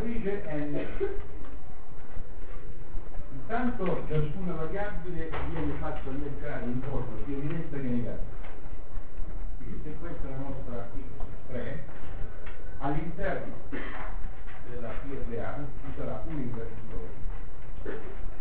matrice n, intanto ciascuna variabile viene fatta alleggerare in forma sia diretta che negativa. Quindi se questa è la nostra x3, all'interno della PRA ci sarà un invertitore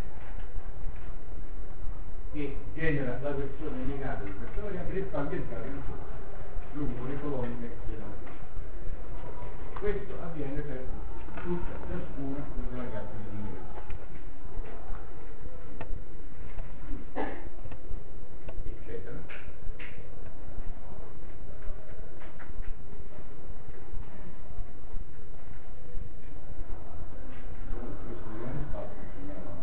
che genera la versione negata di questa variabile e fa ambientare il flusso lungo le colonne della matrice. Questo avviene per ciascuna delle variabili di ingresso, eccetera. Questo diventa spazio che segnala.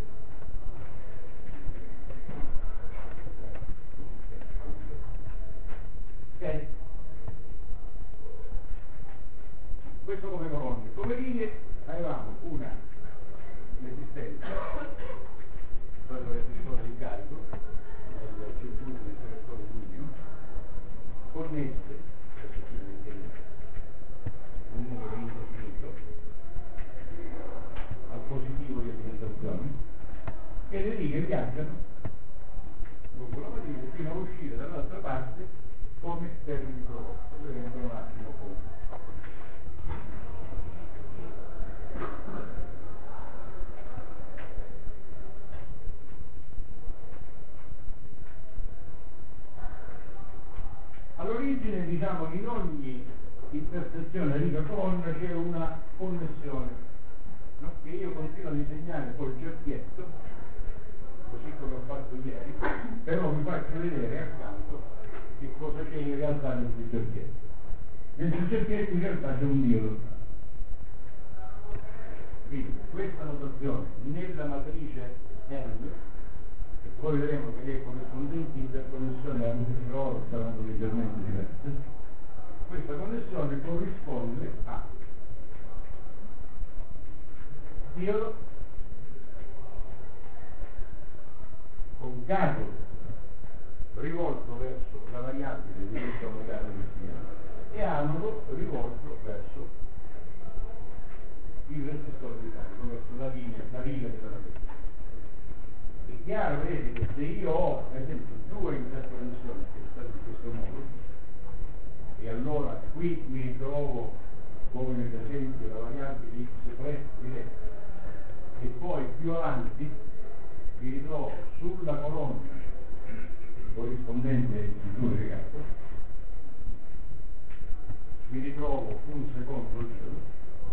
Ok? Questo come colonne. Come righe avevamo una resistenza, cioè il resistore di carico, nel circuito del selettore lumineo, connesse, adesso qui un numero indefinito, al positivo di alimentazione, e le righe viaggiano lungo la matrice fino a uscire dall'altra parte come termini prodotti. Vedremo per un attimo come. All'origine, diciamo, in ogni intersezione riga-colonna c'è una connessione, no? Che io continuo a disegnare col cerchietto, così come ho fatto ieri, però vi faccio vedere accanto che cosa c'è in realtà nel suo cerchietto. Nel suo cerchietto in realtà c'è un diodo. Quindi questa notazione nella matrice N, e poi vedremo che le corrispondenti interconnessioni alla matrice loro saranno leggermente diverse, questa connessione corrisponde a diodo con cato rivolto verso la variabile di questa unità che sia e anodo rivolto verso il resistore di carico, verso la riga della matrice. È chiaro, vedete, che se io ho ad esempio due interconnessioni che stanno in questo modo, e allora qui mi ritrovo come nell'esempio la variabile x3 diretta, e poi più avanti mi ritrovo sulla colonna corrispondente al due legato, mi ritrovo un secondo giro,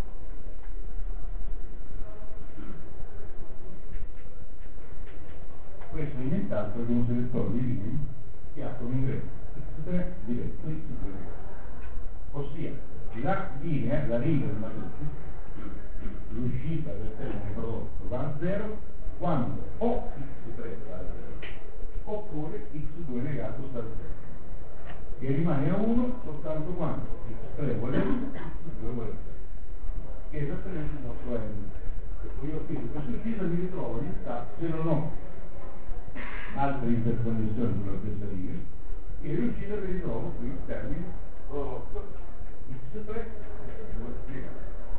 questo è nient'altro che un selettore di linee che ha come ingresso x3 diretto x2 negato, ossia la linea, la riga del matrice, l'uscita del termine prodotto va a 0 quando o x3 va a 0 oppure x2 negato sta a 0, e rimane a 1 soltanto quando x3 vuole 1, x2 vuole 0, che è esattamente il nostro n. Per cui io qui su questa uscita mi ritrovo in realtà, se non ho altre interconnessioni sulla stessa riga, e l'uscita mi ritrovo qui il termine prodotto x3 negato.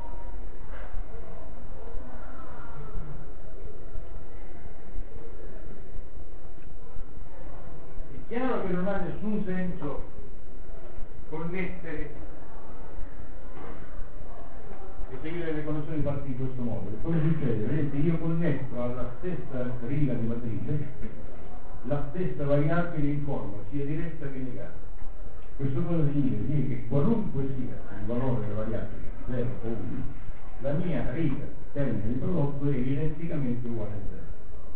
È chiaro che non ha nessun senso connettere e seguire le connessioni fatte in questo modo. E come succede? Vedete, io connetto alla stessa riga di matrice la stessa variabile in forma sia diretta che negata. Questo cosa significa? Che qualunque sia il valore della variabile 0 o 1, la mia riga termine di prodotto è identicamente uguale a 0.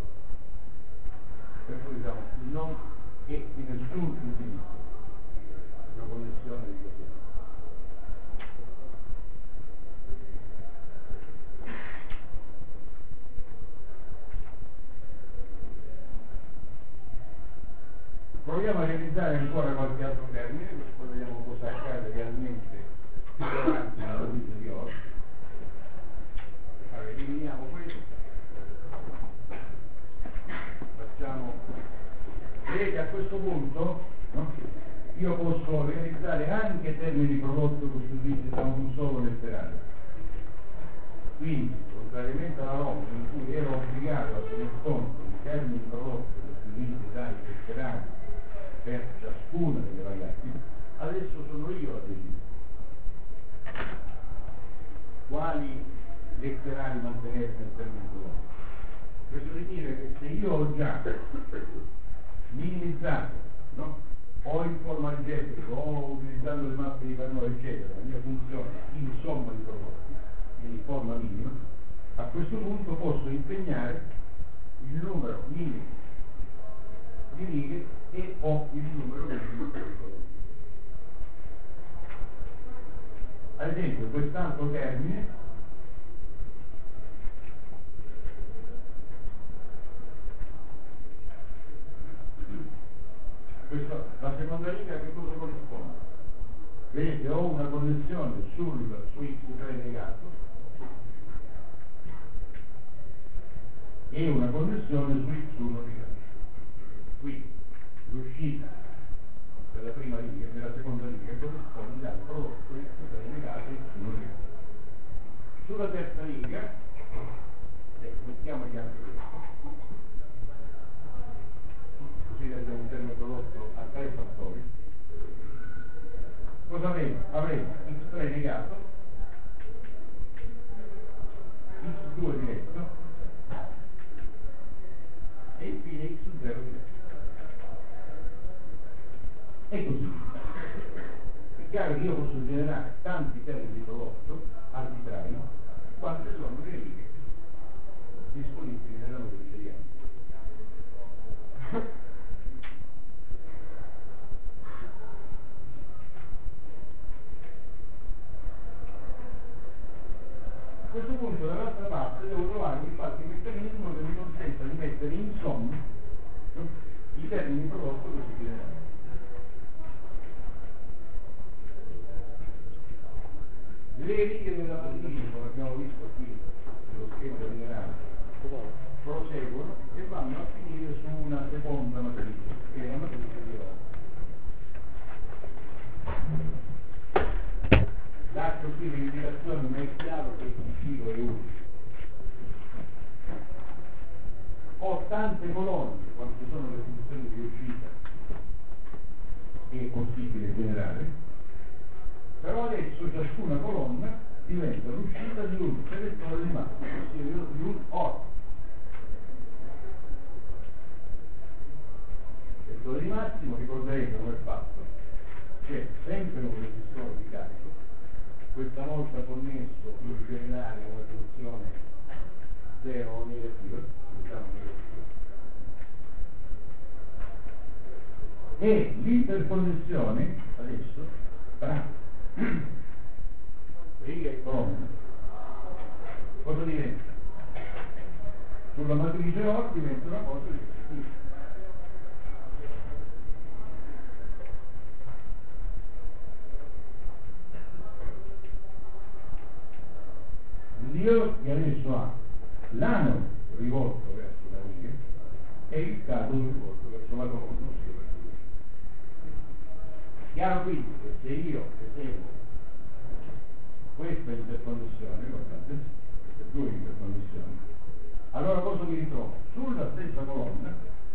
Per cui diciamo non è di nessun utilizzo una connessione di questo tipo. Proviamo a realizzare ancora qualche altro termine, poi vediamo cosa accade realmente più avanti nella vita di oggi. Allora, eliminiamo questo, facciamo, vedete a questo punto, no? Io posso realizzare anche termini prodotto costituiti da un solo letterale, Quindi, contrariamente alla norma in cui ero obbligato a tener conto di termini prodotti costituiti dai letterali per ciascuna delle variabili, adesso sono io a decidere quali letterali mantenere nel termine prodotto. Questo vuol dire che se io ho già minimizzato, no? O in forma algebrica o utilizzando le mappe di Carnot eccetera, la mia funzione in somma di prodotti, in forma minima, a questo punto posso impegnare il numero minimo di righe e o il numero minimo di prodotti. Ad esempio, quest'altro termine la seconda riga a che cosa corrisponde? Vedete, ho una connessione su x3 negato e una connessione su x1 negato. Quindi l'uscita della prima riga e della seconda riga corrisponde al prodotto x3 negato e x1 negato. Sulla terza riga, mettiamogli anche questo, così abbiamo un termine prodotto a 3 fattori. Cosa avremo? Avremo x3 negato, x2 diretto e infine x0 diretto. E così. È chiaro che io posso generare tanti termini di prodotto arbitrari quante sono le righe disponibili nella matrice di Hamilton. A questo punto dall'altra parte devo trovare infatti un meccanismo che mi consenta di mettere in somma i termini prodotto così generali. Le righe della matrice, come abbiamo visto qui nello schema generale, proseguono e vanno a finire su una seconda matrice, che è la matrice di Rho. Lascio qui l'indicazione, ma è chiaro che il giro è unico. Ho tante colonne, quante sono le funzioni di uscita che è possibile generare, però adesso ciascuna colonna diventa l'uscita di un selettore di massimo, ossia di un OR. Il selettore di massimo, ricorderete come è fatto, c'è sempre un resistore di carico, questa volta connesso in generale a una funzione 0 o negativa, diciamo negativa, e l'interconnessione adesso tra riga e colonna cosa diventa? Sulla matrice OR diventa una cosa di questo tipo. Un dio che adesso ha l'ano rivolto verso la riga e il capo rivolto verso la colonna. Chiaro quindi che se io eseguo questa interconnessione, guardate, queste due interconnessioni, allora cosa mi ritrovo? Sulla stessa colonna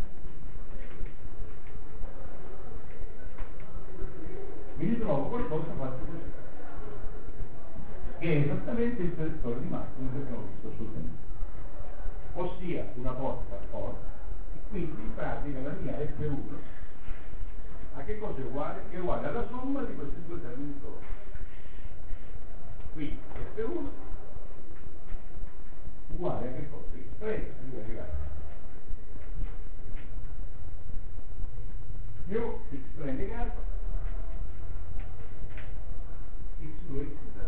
mi ritrovo qualcosa fatto così, che è esattamente il selettore di massimo che abbiamo visto sul tempo, ossia una porta OR, e quindi in pratica la mia F1 a che cosa è uguale? È uguale alla somma di questi due termini di colore. Quindi F1 uguale a che cosa? X3 x2 più x3 negato x2 x0.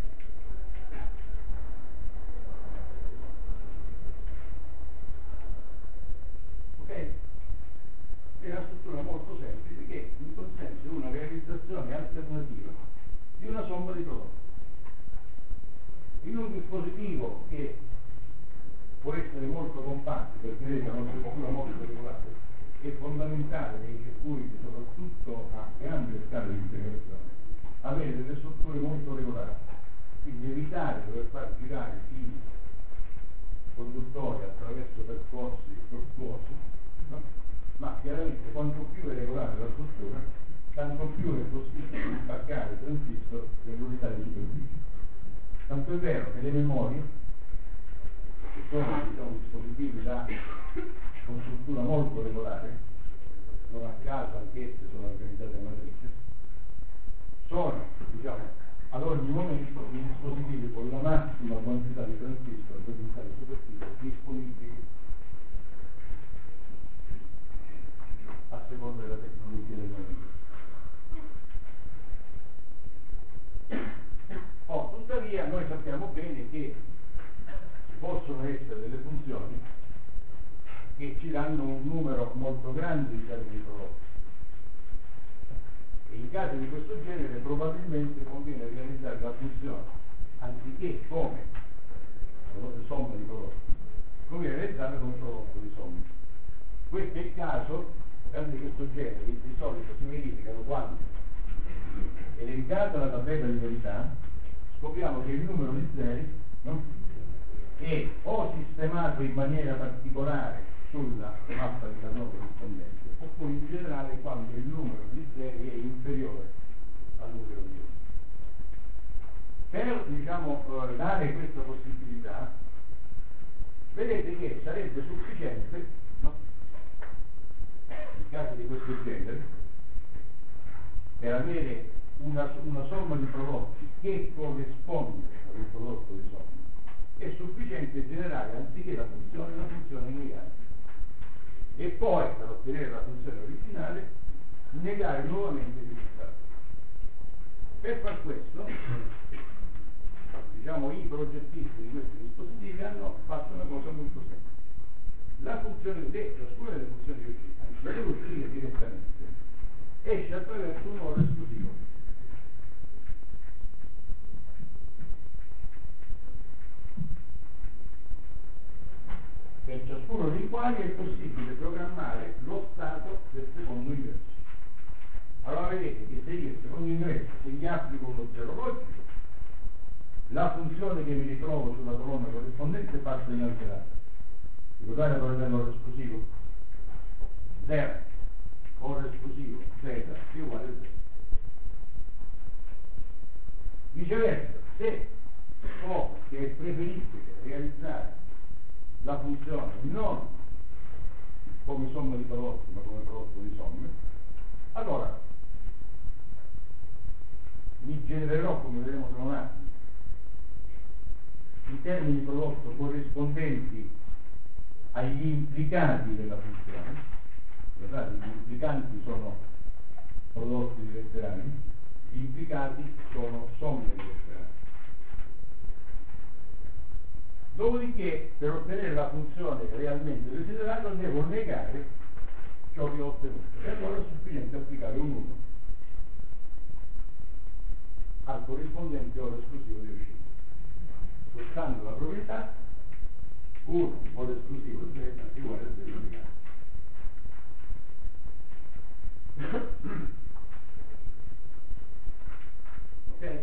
Ok? È una struttura molto semplice che mi consente una realizzazione alternativa di una somma di prodotti. In un dispositivo che può essere molto compatto, perché vedete è una struttura molto regolare, è fondamentale nei circuiti, soprattutto a grande scala di integrazione, avere delle strutture molto regolari, quindi evitare di dover far girare fili percorsi tortuosi, no? Ma chiaramente quanto più è regolare la struttura, tanto più è possibile staccare il transistor dell'unità di superficie. Tanto è vero che le memorie, che sono dispositivi con struttura molto regolare, non a caso anch'esse sono organizzate a matrice, sono ad ogni momento i dispositivi con la massima quantità di transistor per unità di superficie disponibili a seconda della tecnologia del momento. Tuttavia noi sappiamo bene che ci possono essere delle funzioni che ci danno un numero molto grande di termini prodotti, e in casi di questo genere probabilmente conviene realizzare la funzione anziché come somma di prodotti, conviene realizzarla come prodotto di somme. Questo è il caso, in casi di questo genere di solito si verificano quando, elencata la tabella di verità, scopriamo che il numero di zeri, no, è o sistemato in maniera particolare sulla mappa di Carnot corrispondente, oppure in generale quando il numero di zeri è inferiore al numero di 1. Per dare questa possibilità, vedete che sarebbe sufficiente, no, in casi di questo genere, per avere una somma di prodotti che corrisponde al prodotto di somma, è sufficiente generare anziché la funzione negare, e poi per ottenere la funzione originale negare nuovamente il risultato. Per far questo, i progettisti di questi dispositivi hanno fatto una cosa molto semplice. La funzione ciascuna delle funzioni di uscita, anziché uscire direttamente, esce attraverso un OR esclusivo. Per ciascuno dei quali è possibile programmare lo stato del secondo ingresso. Allora vedete che se io il secondo ingresso, se gli applico uno zero logico, la funzione che mi ritrovo sulla colonna corrispondente passa inalterata. Ricordate cosa è l'OR esclusivo? 0, OR esclusivo, z è uguale a 0. Viceversa, se so che è preferibile realizzare la funzione non come somma di prodotti ma come prodotto di somme, allora mi genererò, come vedremo tra un attimo, i termini di prodotto corrispondenti agli implicati della funzione. Guardate, gli implicanti sono prodotti di letterali, gli implicati sono somme di letterali. Dopodiché, per ottenere la funzione realmente desiderata, devo negare ciò che ho ottenuto, e allora è sufficiente applicare un 1 al corrispondente OR esclusivo di uscita, sfruttando la proprietà 1 OR esclusivo z uguale a 0 negato. Ok?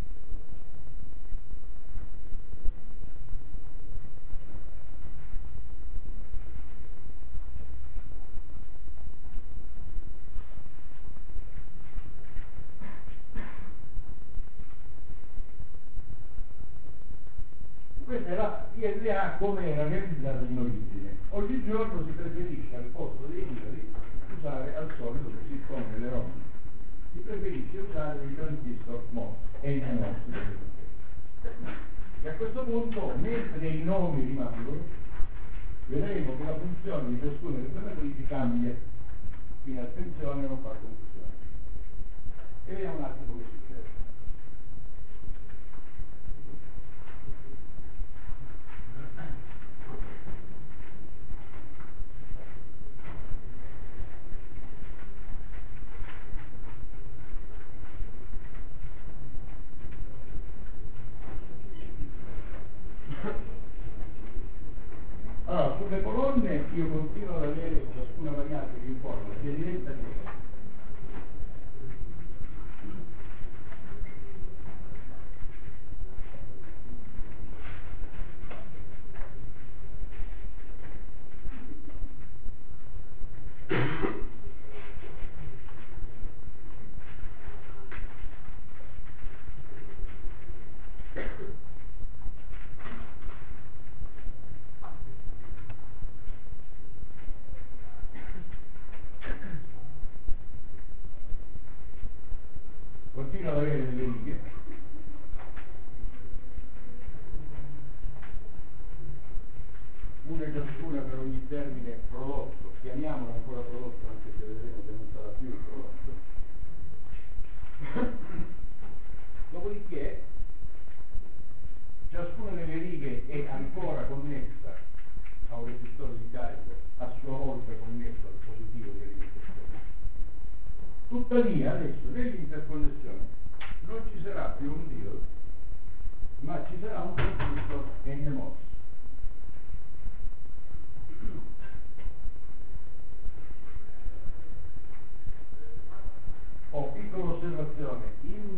Questa è la ILA come era realizzata in origine. Oggigiorno si preferisce al posto dei numeri usare al solito, che si pone nelle ROM, si preferisce usare il transistor MOS e NMOS. E a questo punto, mentre i nomi rimangono, vedremo che la funzione di ciascuna delle matrici cambia. Quindi attenzione a non fare confusione. E vediamo un attimo che succede. Allora, sulle colonne io continuo ad avere ciascuna variabile in forma sia diretta che indiretta. ciascuna per ogni termine prodotto, chiamiamolo ancora prodotto anche se vedremo che non sarà più un prodotto. Dopodiché ciascuna delle righe è ancora connessa a un resistore di carico, a sua volta connesso al positivo di alimentazione. Tuttavia adesso nell'interconnessione non ci sarà più un diode, ma ci sarà un transistor NMOS. Piccola osservazione, in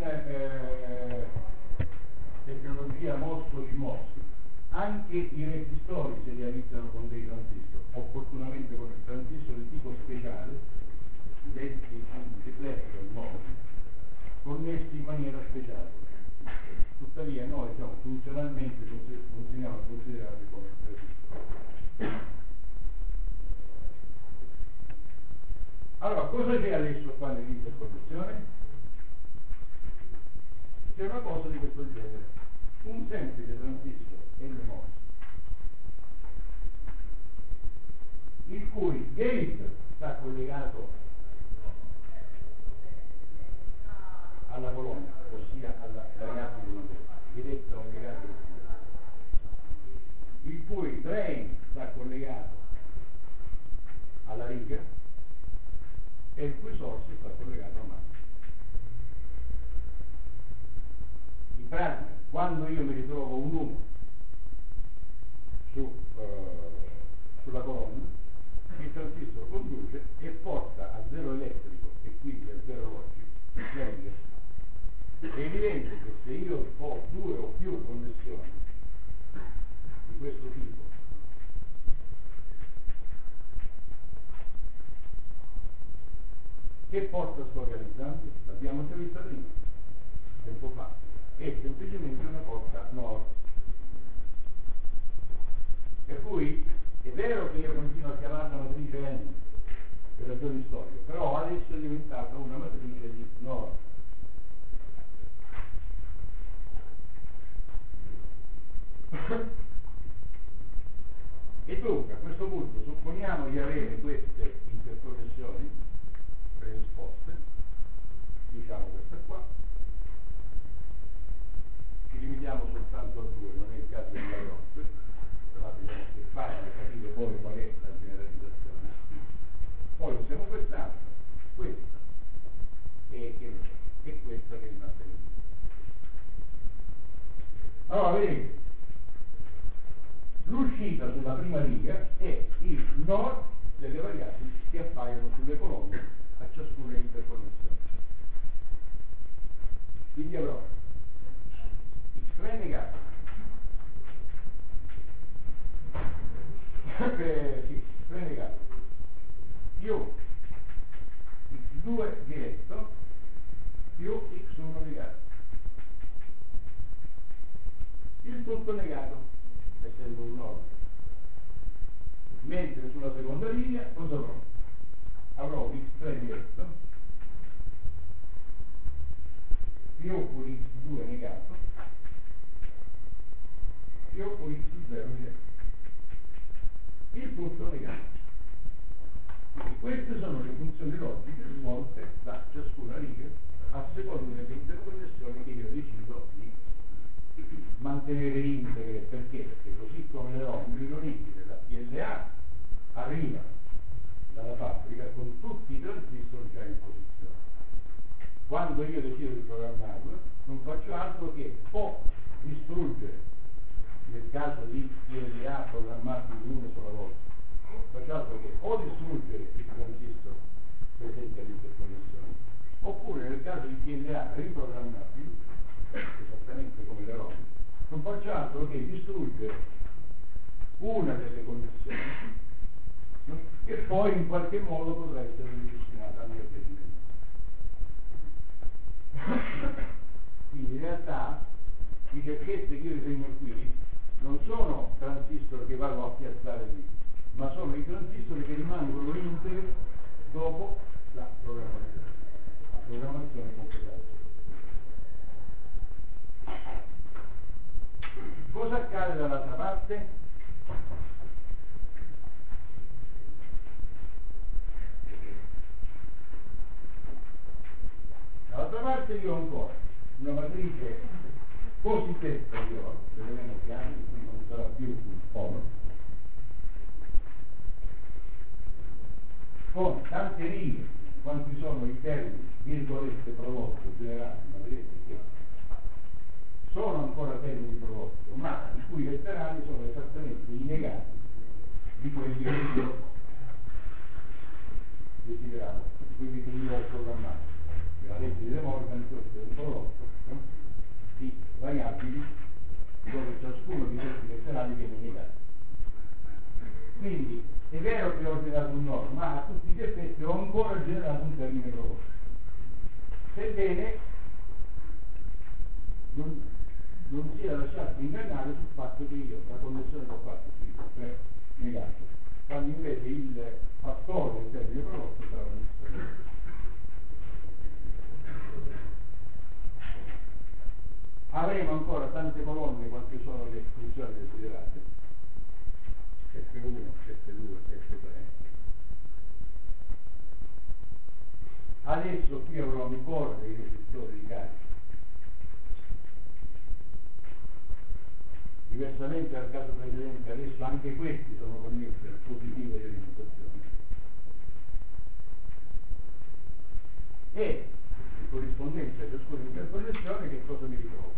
tecnologia MOS o CMOS anche i resistori si realizzano con dei transistor, opportunamente con il transistor di tipo speciale, detti riflesso in modo, connessi in maniera speciale. Tuttavia noi funzionalmente continuiamo a considerarli come resistori. Allora, cosa c'è adesso qua nell'interconnessione? C'è una cosa di questo genere, un semplice transistor NMOS, il cui gate sta collegato alla colonna, ossia alla variabile diretta o legata, il cui drain sta collegato alla riga e il cui source sta collegato a macchina. In pratica, quando io mi ritrovo un 1 sulla colonna, il transistor conduce e porta a zero elettrico e quindi a zero logico. È evidente che se io ho due o più connessioni di questo tipo, che porta sto realizzando? L'abbiamo già vista prima, tempo fa, è semplicemente una porta NOR. Per cui è vero che io continuo a chiamarla matrice N per ragioni storiche, però adesso è diventata una matrice di NOR. E dunque a questo punto supponiamo di avere queste interconnessioni predisposte, diciamo questa qua, ci limitiamo soltanto a due, non è il caso di andare oltre, però abbiamo che fare per capire poi qual è la generalizzazione. Poi usiamo quest'altra, questa e questa che è rimasta in vita. Allora vedete, l'uscita sulla prima riga è il NOR delle variabili che appaiono sulle colonne a ciascuna interconnessione. Quindi avrò x3 negato, x3 negato, più x2 diretto, più x1 negato. Il tutto negato, essendo un nodo. Mentre sulla seconda linea cosa avrò? Avrò x3 diretto più un x2 negato più un x0 diretto, il tutto negato. Quindi queste sono le funzioni logiche svolte da ciascuna riga a seconda delle interconnessioni che io decido di mantenere integre. Perché? Perché così come le riuniti della PLA arriva dalla fabbrica con tutti i transistor già in posizione. Quando io decido di programmarlo non faccio altro che o distruggere, nel caso di PLA programmati di una sola volta, faccio altro che o distruggere il transistor presente all'interconnessione, oppure nel caso di PLA riprogrammabili, esattamente come le ROM, non faccio altro che distruggere una delle connessioni, no? Che poi in qualche modo potrà essere ripristinata a mio piacimento. Quindi in realtà i cerchette che io disegno qui non sono transistor che vado a piazzare lì, ma sono i transistor che rimangono integri dopo la programmazione completata. Cosa accade dall'altra parte? Dall'altra parte io ho ancora una matrice cosiddetta di oro, vedremo che anche qui non sarà più un polo, con tante righe, quanti sono i termini, virgolette, prodotto, generati, ma vedete che sono ancora termini prodotto, ma i cui letterali sono esattamente i negati di quelli che io desideravo, quelli che io ho programmato. La legge di De Morgan, questo è un prodotto, no? Di variabili dove ciascuno di questi letterali viene negato. Quindi è vero che ho generato un nodo, ma a tutti gli effetti ho ancora generato un termine prodotto. Sebbene non sia lasciato ingannare sul fatto che io la connessione l'ho fatta sui 3 negati, quando invece il fattore del termine prodotto sarà lo stesso. Avremo ancora tante colonne quante sono le funzioni desiderate, F1, F2, F3. Adesso qui avrò ancora dei resistori di carica. Diversamente dal caso precedente, adesso anche questi sono connessi al positivo di alimentazione. E in corrispondenza a ciascuna interconnessione che cosa mi ritrovo?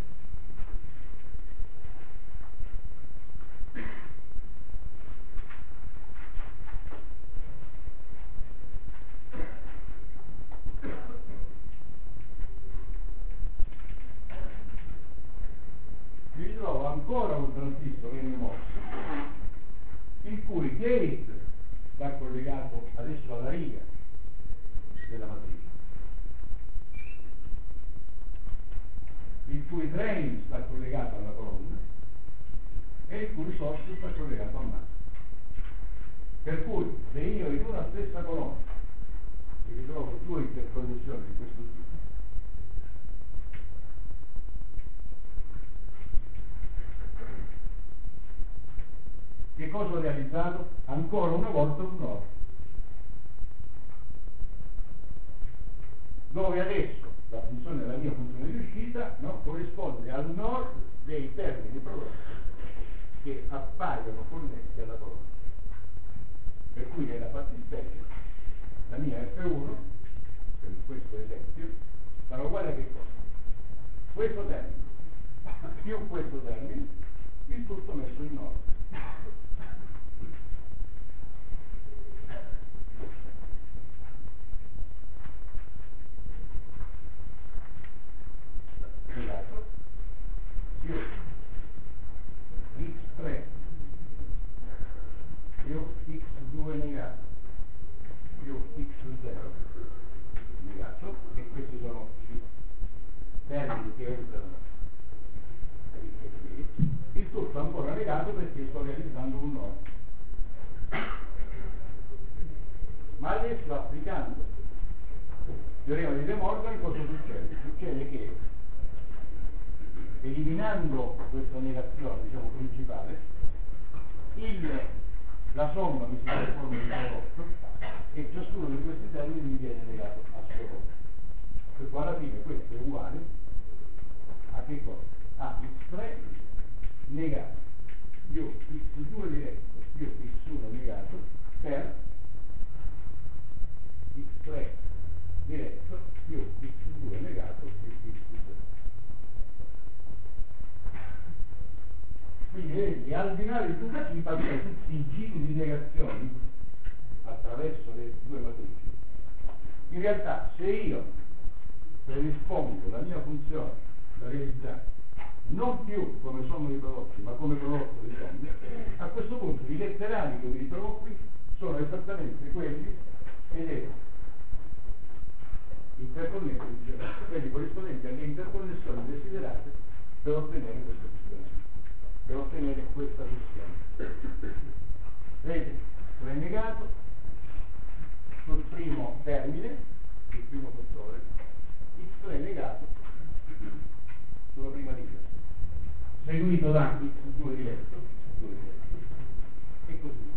Mi ritrovo ancora un transistor NMOS il cui gate va collegato adesso alla riga della matrice, il cui drain sta collegato alla colonna e il cui source sta collegato al masso. Per cui se io in una stessa colonna mi ritrovo 2 interconnessioni di questo tipo, che cosa ho realizzato? Ancora una volta un nodo, dove adesso la mia funzione di uscita, no, corrisponde al nord dei termini prodotti che appaiono connessi alla colonna. Per cui nella fattispecie la mia F1, per questo esempio, sarà uguale a che cosa? Questo termine più questo termine, il tutto messo in nord. Negato più x3 più x2 negato più x0 negato, e questi sono i termini che entrano il tutto ancora negato perché sto realizzando un nodo. Ma adesso applicando il teorema di De Morgan cosa succede? Succede che eliminando questa negazione, diciamo, principale, la somma mi si trasforma in prodotto e ciascuno di questi termini mi viene negato a suo volta. Per cui alla fine questo è uguale a che cosa? A x3 negato più x2 diretto più x1 negato per x3 diretto più x2 negato più x0. Quindi vedi, al binario induttivo tutti i giri di negazioni attraverso le due matrici. In realtà se io predispongo la mia funzione da realizzare non più come somma di prodotti ma come prodotto di somme, a questo punto i letterali che mi ritrovo qui sono esattamente quelli che devo interconnettere, quelli corrispondenti alle interconnessioni desiderate per ottenere questa funzione, per ottenere questa funzione. Vedete, è negato sul primo termine, sul primo fattore, x è negato sulla prima riga, seguito da x2 diretto, e così via.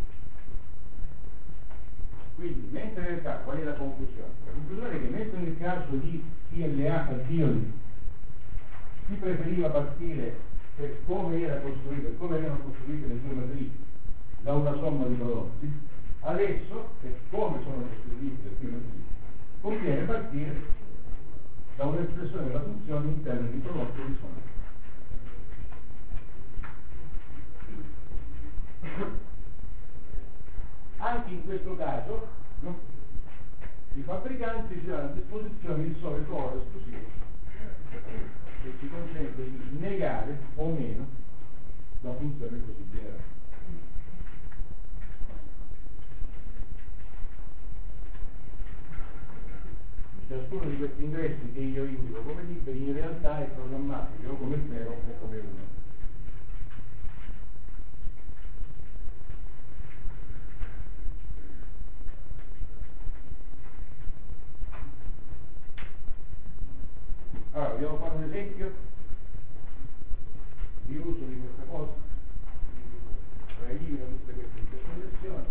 Quindi, mentre nel caso, qual è la conclusione? La conclusione è che mentre nel caso di PLA si preferiva partire per come erano costruite le due matrici da una somma di prodotti. Adesso, per come sono costruite le due matrici, conviene partire da un'espressione della funzione in termini di prodotto e di somma. Anche in questo caso, no, i fabbricanti ci hanno a disposizione il solito oro esclusivo che ci consente di negare o meno la funzione così generale. Ciascuno di questi ingressi che io indico come liberi in realtà è programmabile o come 0 o come 1. Allora, vogliamo fare un esempio di uso di questa cosa, elimino tutte queste interconnessioni.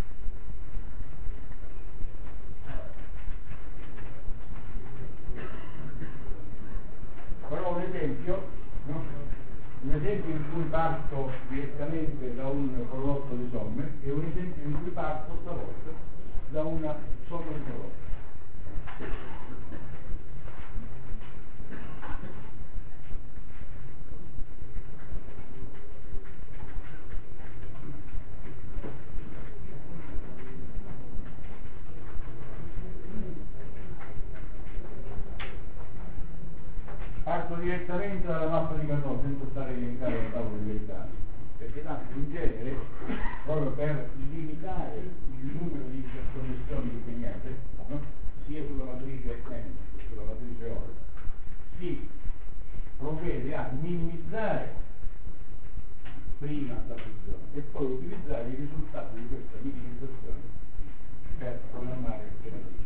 Farò un esempio, no? Un esempio in cui parto direttamente da un prodotto di somme e un esempio in cui parto stavolta da una somma di prodotti. Parto direttamente dalla mappa di Carnot senza stare a elencare la tavola di verità, perché tanto in genere, proprio per limitare il numero di interconnessioni impegnate, no? Sia sulla matrice N che sulla matrice O, si provvede a minimizzare prima la funzione e poi utilizzare i risultati di questa minimizzazione per programmare le matrici.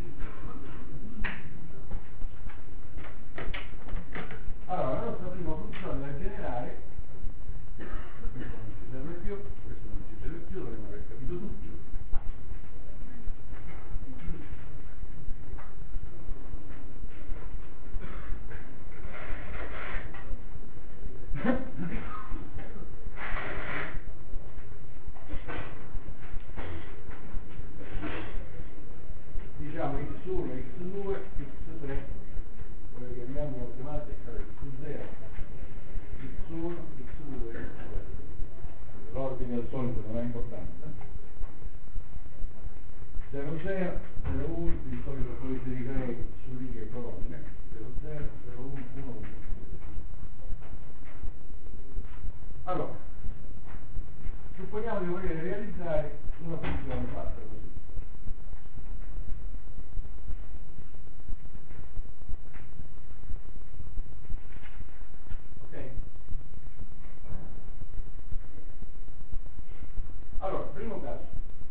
Allora, la nostra prima funzione da generare, questo non ci serve più, questo non ci serve più, dovremmo aver capito tutto. Diciamo x1, x2, x3, quello che abbiamo chiamato x0, x1, x2, x3. L'ordine al solito non ha importanza. 0, 0, 0, 1, di solito poi si ricrea su righe e colonne, 0, 0, 0, 1, 1, 1. Allora, supponiamo di voler realizzare una funzione fatta così. Allora, primo caso,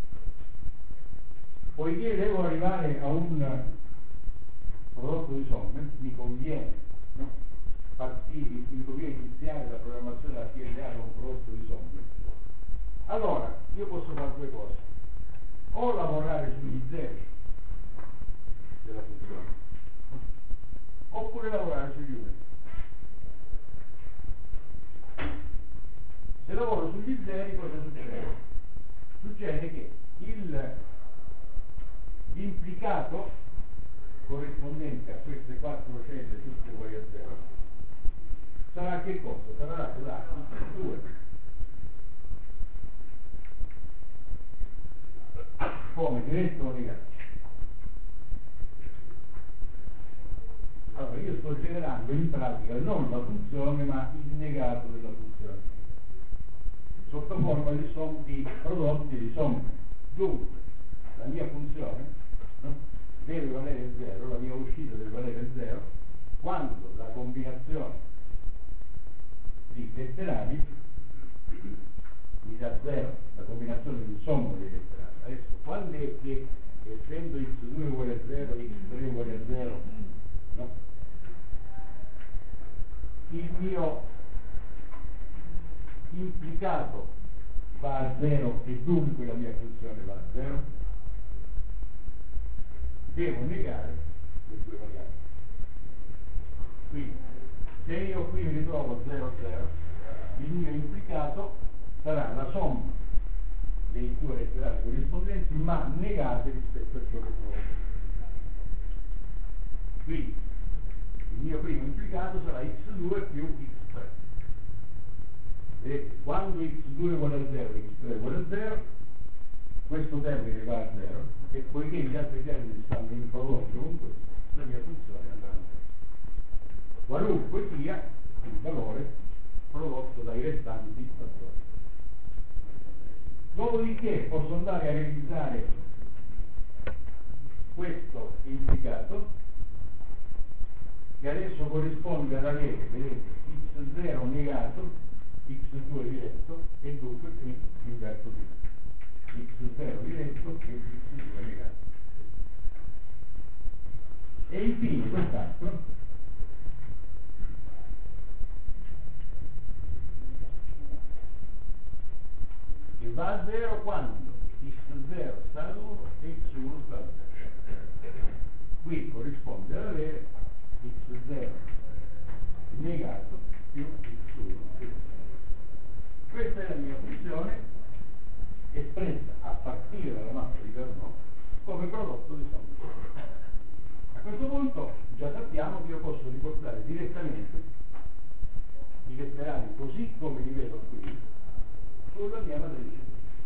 poiché devo arrivare a un prodotto di somme, mi conviene, no? Mi conviene iniziare la programmazione della PLA da un prodotto di somme. Allora, io posso fare due cose: o lavorare sugli zeri della funzione, oppure lavorare sugli unit. Se lavoro sugli zeri, cosa succede? Succede che l'implicato corrispondente a queste quattro celle tutte uguali a 0 sarà che cosa? Sarà dato da x2 come diretto o negato. Allora io sto generando in pratica non la funzione ma il negato della funzione sotto forma di prodotti di somme. Dunque la mia funzione, no, deve valere 0, la mia uscita deve valere 0 quando la combinazione di letterali mi dà 0, la combinazione di somma dei letterali. Adesso quando è che essendo x2 uguale a 0, x3 uguale a 0, no, il mio implicato va a 0 e dunque la mia funzione va a 0, devo negare le due variabili. Quindi se io qui mi ritrovo 0, 0, il mio implicato sarà la somma dei due letterali corrispondenti ma negati rispetto a ciò che trovo. Quindi il mio primo implicato sarà x2 più x3. Vedete, quando x2 uguale a 0 e x3 uguale a 0, questo termine va a 0 e poiché gli altri termini stanno in prodotto con questo, la mia funzione andrà a 0. Qualunque sia il valore prodotto dai restanti fattori. Dopodiché posso andare a realizzare questo implicato che adesso corrisponde ad avere, vedete, x0 negato, x2 diretto e dunque qui inverto tutto. x0 diretto più x2 negato. E infine quest'altro che va a 0 quando x0 sta ad 1 e x1 sta a 0. Qui corrisponde ad avere x0 negato più x1. Questa è la mia funzione espressa a partire dalla mappa di Carnot come prodotto di somma. A questo punto già sappiamo che io posso riportare direttamente i letterali così come li vedo qui sulla mia matrice.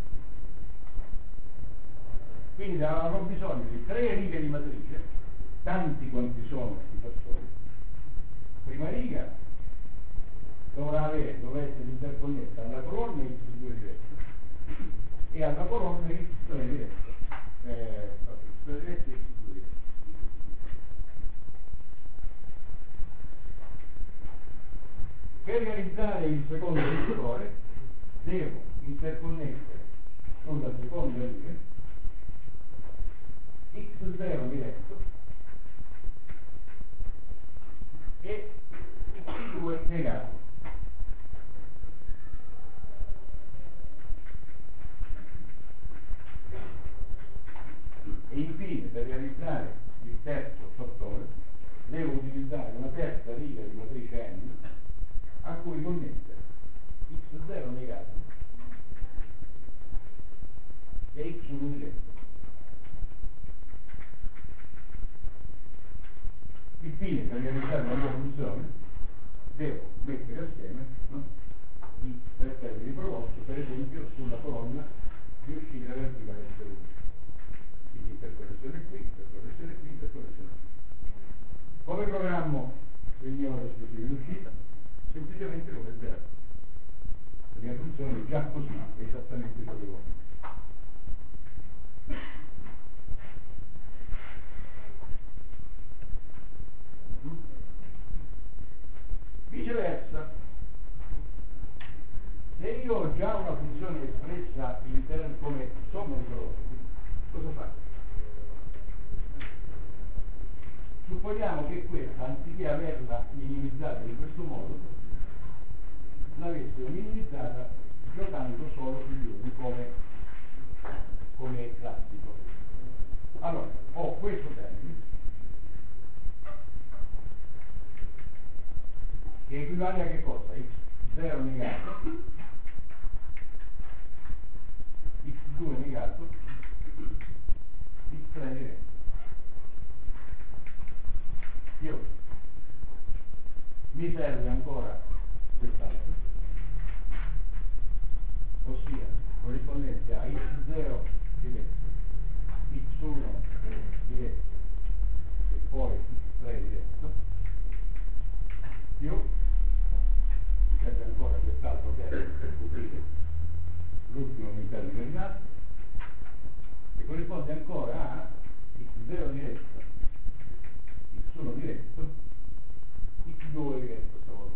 Quindi avrò bisogno di 3 righe di matrice, tanti quanti sono i fattori. Prima riga dovrà essere interconnessa alla colonna x2 diretto e alla colonna x3 diretto. X3 diretto e x2 diretto. Per realizzare il secondo vettore devo interconnettere sulla seconda riga x0 diretto e x2 negato. E infine per realizzare il terzo fattore devo utilizzare una terza riga di matrice n a cui connettere x0 negato e x1 diretto. Infine per realizzare la mia funzione devo mettere assieme, no, i tre termini proposti, per esempio sulla colonna di uscita relativa all'essere umano. Quindi interconnessione qui, interconnessione qui, interconnessione qui. Come programmo il mio esplosivo in uscita? Semplicemente come 0. La mia funzione è già così, è esattamente ciò che voglio. Viceversa, se io ho già una funzione espressa come somma di prodotti, cosa faccio? Supponiamo che questa, anziché averla minimizzata in questo modo, l'avessimo minimizzata giocando solo sugli uni come classico. Allora, ho questo termine che equivale a che cosa? x0 negato, x2 negato, x3 diretto. Io mi serve ancora quest'altro, ossia corrispondente a x0 diretto, x1 diretto e poi x3 diretto, più mi serve ancora quest'altro termine per coprire l'ultimo termine rimasto, che corrisponde ancora a x0 diretto, x1 diretto, x2 diretto stavolta.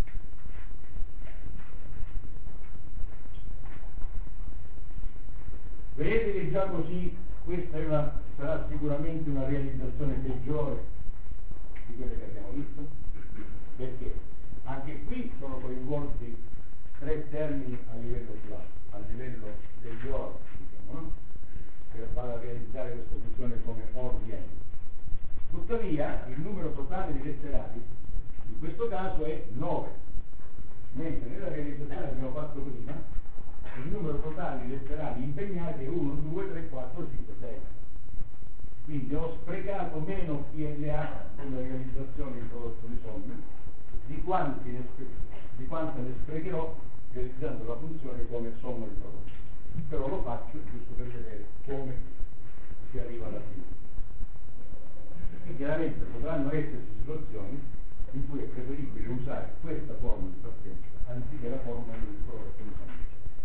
Vedete che già così questa sarà sicuramente una realizzazione peggiore di quelle che abbiamo visto, perché anche qui sono coinvolti 3 termini a livello degli or, diciamo, no? Per far realizzare questa funzione come or di n. Tuttavia il numero totale di letterali in questo caso è 9, mentre nella realizzazione che abbiamo fatto prima il numero totale di letterali impegnati è 1, 2, 3, 4, 5, 6. Quindi ho sprecato meno PLA come realizzazione di prodotto di somme di quante ne sprecherò realizzando la funzione come somma di prodotti. Però lo faccio giusto per vedere come si arriva alla fine. E chiaramente potranno esserci situazioni in cui è preferibile usare questa forma di partenza anziché la forma di prodotto di somme.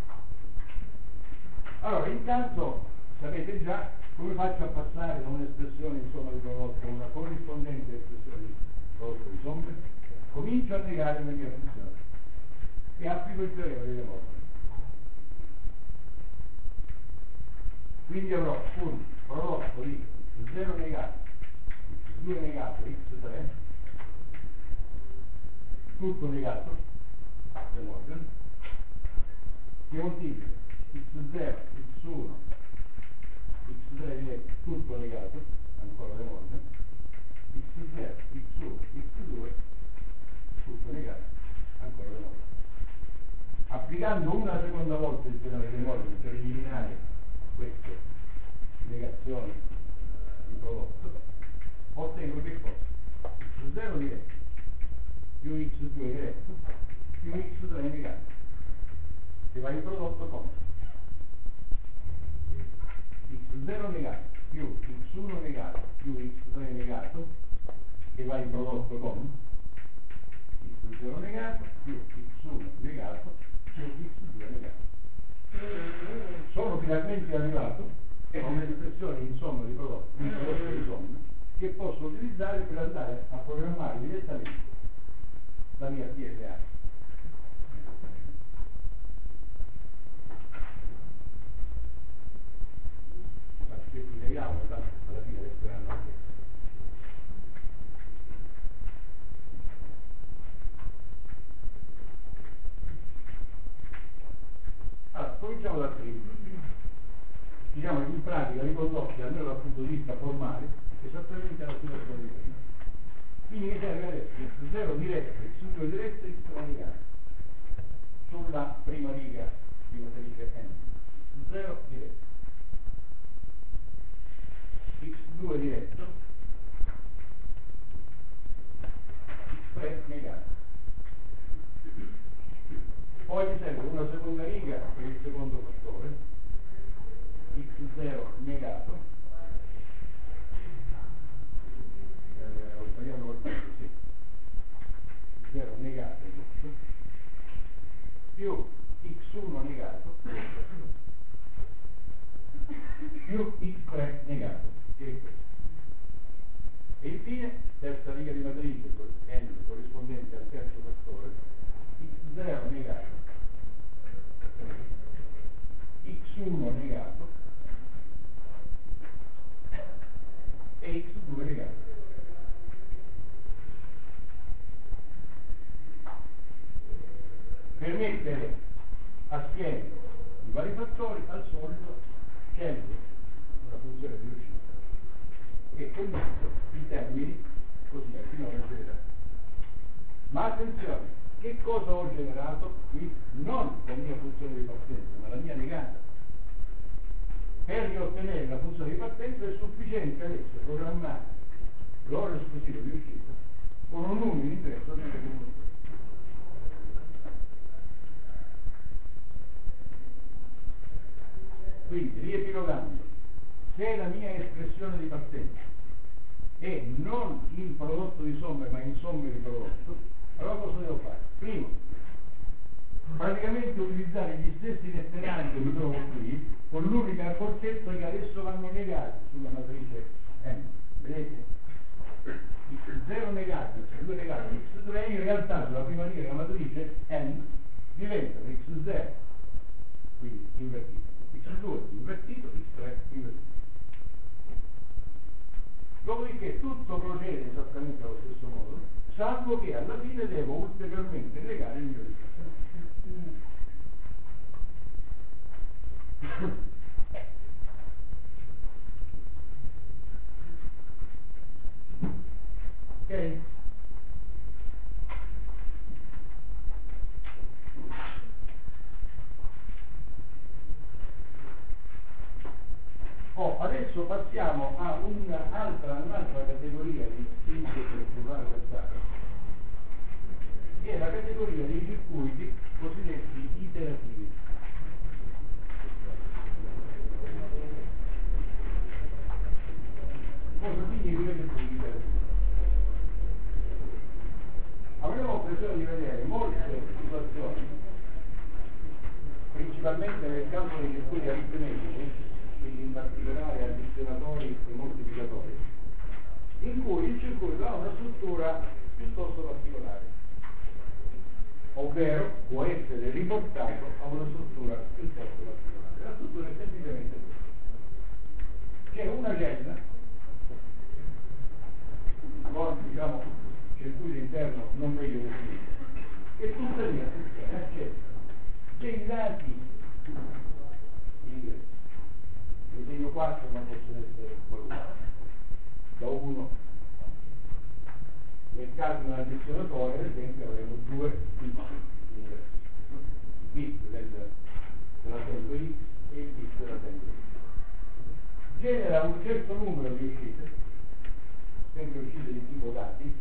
Allora, intanto sapete già come faccio a passare da un'espressione di somma di prodotto a una corrispondente espressione di prodotto di somme. Comincio a negare la mia funzione e applico il teorema di De Morgan. Quindi avrò un prodotto di x0 negato, x2 negato, x3, tutto negato, De Morgan, che moltiplica x0, x1, x3 diretto, tutto negato, ancora De Morgan, x0, x1, x2, tutto negato, ancora De Morgan. Applicando una seconda volta il teorema di De Morgan per eliminare queste negazioni di prodotto, ottengo che cosa? x0 diretto più x2 diretto più x3 negato, che va in prodotto con x0 negato più x1 negato più x3 negato, che va in prodotto con x0 negato più x1 negato più x2 negato. Sono finalmente arrivato a un'espressione in somma di prodotti, in prodotto di somme, che posso utilizzare per andare a programmare direttamente la mia PLA. Perché ci vediamo, tanto alla fine resteranno anche. Allora, cominciamo dal primo. Diciamo che in pratica ricondotti almeno dal punto di vista formale esattamente alla situazione di prima. Quindi mi serve adesso x0 diretto, x2 diretto e x3 negato sulla prima riga di matrice n. 0 diretto, x2 diretto, x3 negato. Poi mi serve una seconda riga per il secondo fattore, x0 negato, ho sbagliato qualcosa, sì, 0 negato giusto, più x1 negato più x3 negato, che è questo. E infine, terza riga di matrice n corrispondente al terzo fattore, x0 negato, x1 negato e x2 negato. Per mettere assieme i vari fattori, al solito scelgo una funzione di uscita e condivido i termini così al finale generale. Ma attenzione, che cosa ho generato qui? Non la mia funzione di partenza, ma la mia negata. Per riottenere la funzione di partenza è sufficiente adesso programmare l'oro esclusivo di uscita con un numero di ingresso di numero. Quindi, riepilogando, se la mia espressione di partenza è non in prodotto di somme ma in somme di prodotto, allora cosa devo fare? Primo, praticamente utilizzare gli stessi letterali che mi trovo qui, con l'unica accortezza che adesso vanno negati sulla matrice n. Vedete? x0 negato, x2 negato, x3 in realtà sulla prima riga della matrice n diventano x0, quindi invertito, x2 invertito, x3 invertito. Dopodiché tutto procede esattamente allo stesso modo, salvo che alla fine devo ulteriormente negare il mio risultato. Ok? Adesso passiamo a un'altra categoria di sintesi cerebrale, che è la categoria dei circuiti cosiddetti iterativi. Cosa significa circuiti iterativi? Avremo occasione di vedere molte situazioni, principalmente nel campo dei circuiti aritmetici, quindi in particolare addizionatori e moltiplicatori, in cui il circuito ha una struttura piuttosto particolare, ovvero può essere riportato a una struttura piuttosto particolare. La struttura è semplicemente questa: c'è una cella con, diciamo, circuito interno non meglio definito, che tuttavia accetta dei dati in ingresso. Il segno 4, ma possono essere qualunque, da 1. Nel caso di un addizionatore, ad esempio, avremo 2 bit in ingresso, il bit dell'attento X e il bit dell'attento Y. Genera un certo numero di uscite, sempre uscite di tipo dati,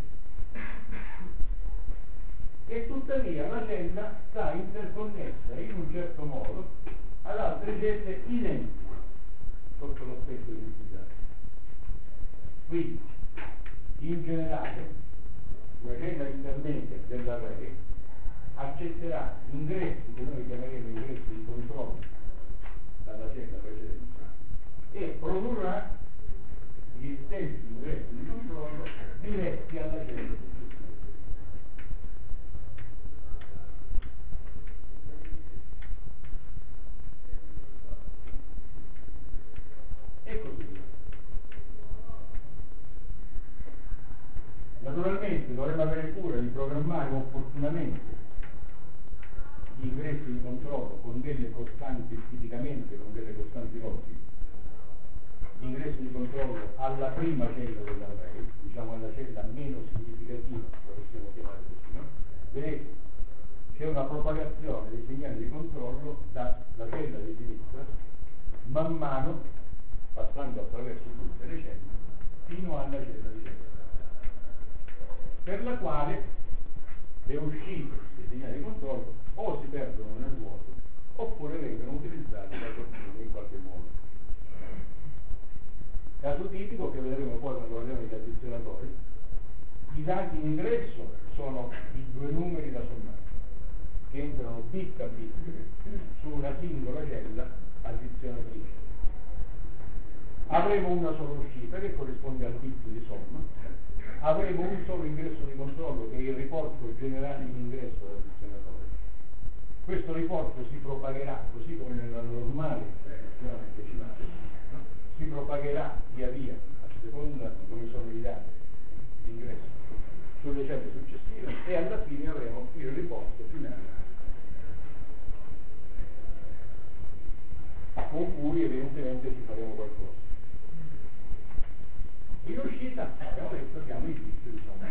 e tuttavia la cella sta interconnessa in un certo modo ad altre celle identiche sotto l'aspetto identitario. Quindi, in generale, la cella intermedia dell'array accetterà ingressi che noi chiameremo ingressi di controllo dalla cella precedente e produrrà gli stessi ingressi di controllo diretti alla cella successiva. E così via. Naturalmente dovremmo avere cura di programmare opportunamente gli ingressi di controllo con delle costanti, tipicamente con delle costanti logiche. Gli ingressi di controllo alla prima cella dell'array, diciamo alla cella meno significativa, la possiamo chiamare così, no? Vedete, c'è una propagazione dei segnali di controllo dalla cella di sinistra, man mano, passando attraverso tutte le celle, fino alla cella di destra, per la quale le uscite dei segnali di controllo o si perdono nel vuoto oppure vengono utilizzate da qualcuno in qualche modo. Caso tipico che vedremo poi quando parliamo di addizionatori: i dati in ingresso sono i 2 numeri da sommare che entrano bit a bit su una singola cella addizionatrice. Avremo una sola uscita che corrisponde al bit di somma, avremo un solo ingresso di controllo che è il riporto generale in ingresso dell'addizionatore. Questo riporto si propagherà, così come nella normale addizionale decimale, no? Si propagherà via via a seconda di come sono i dati di ingresso sulle celle successive e alla fine avremo il riporto finale con cui evidentemente ci faremo qualcosa. In uscita abbiamo detto abbiamo i bit di somma,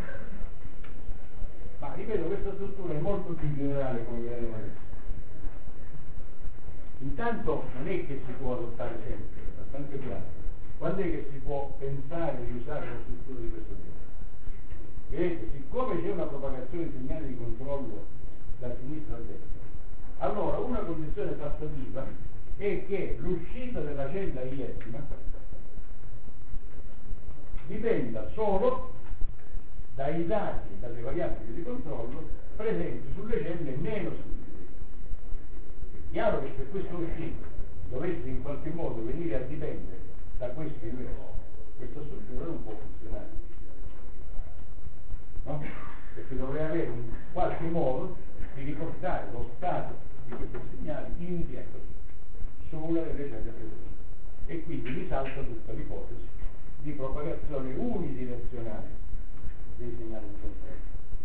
ma ripeto, questa struttura è molto più generale, come vedremo adesso. Intanto non è che si può adottare sempre, è abbastanza chiaro. Quando è che si può pensare di usare una struttura di questo tipo? Vedete, siccome c'è una propagazione di segnali di controllo da sinistra a destra, allora una condizione tassativa è che l'uscita della cella iesima dipenda solo dai dati, dalle variabili di controllo presenti sulle celle meno significative. È chiaro che se questa uscita dovesse in qualche modo venire a dipendere da questo ingresso, questa struttura non può funzionare, no? Perché dovrei avere un qualche modo di riportare lo stato di questi segnali indietro su una delle celle precedenti, e quindi risalta tutta l'ipotesi di propagazione unidirezionale dei segnali di controllo.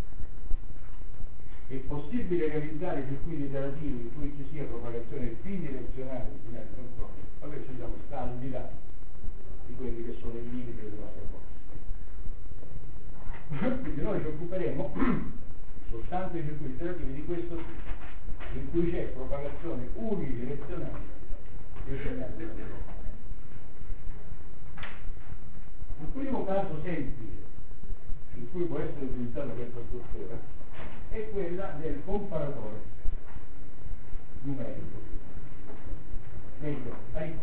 È possibile realizzare circuiti iterativi in cui ci sia propagazione bidirezionale dei segnali di controllo? Vabbè, ci siamo sta al di là di quelli che sono i limiti del nostro corso. Quindi noi ci occuperemo soltanto di circuiti iterativi di questo tipo, in cui c'è propagazione unidirezionale dei segnali di controllo. a x.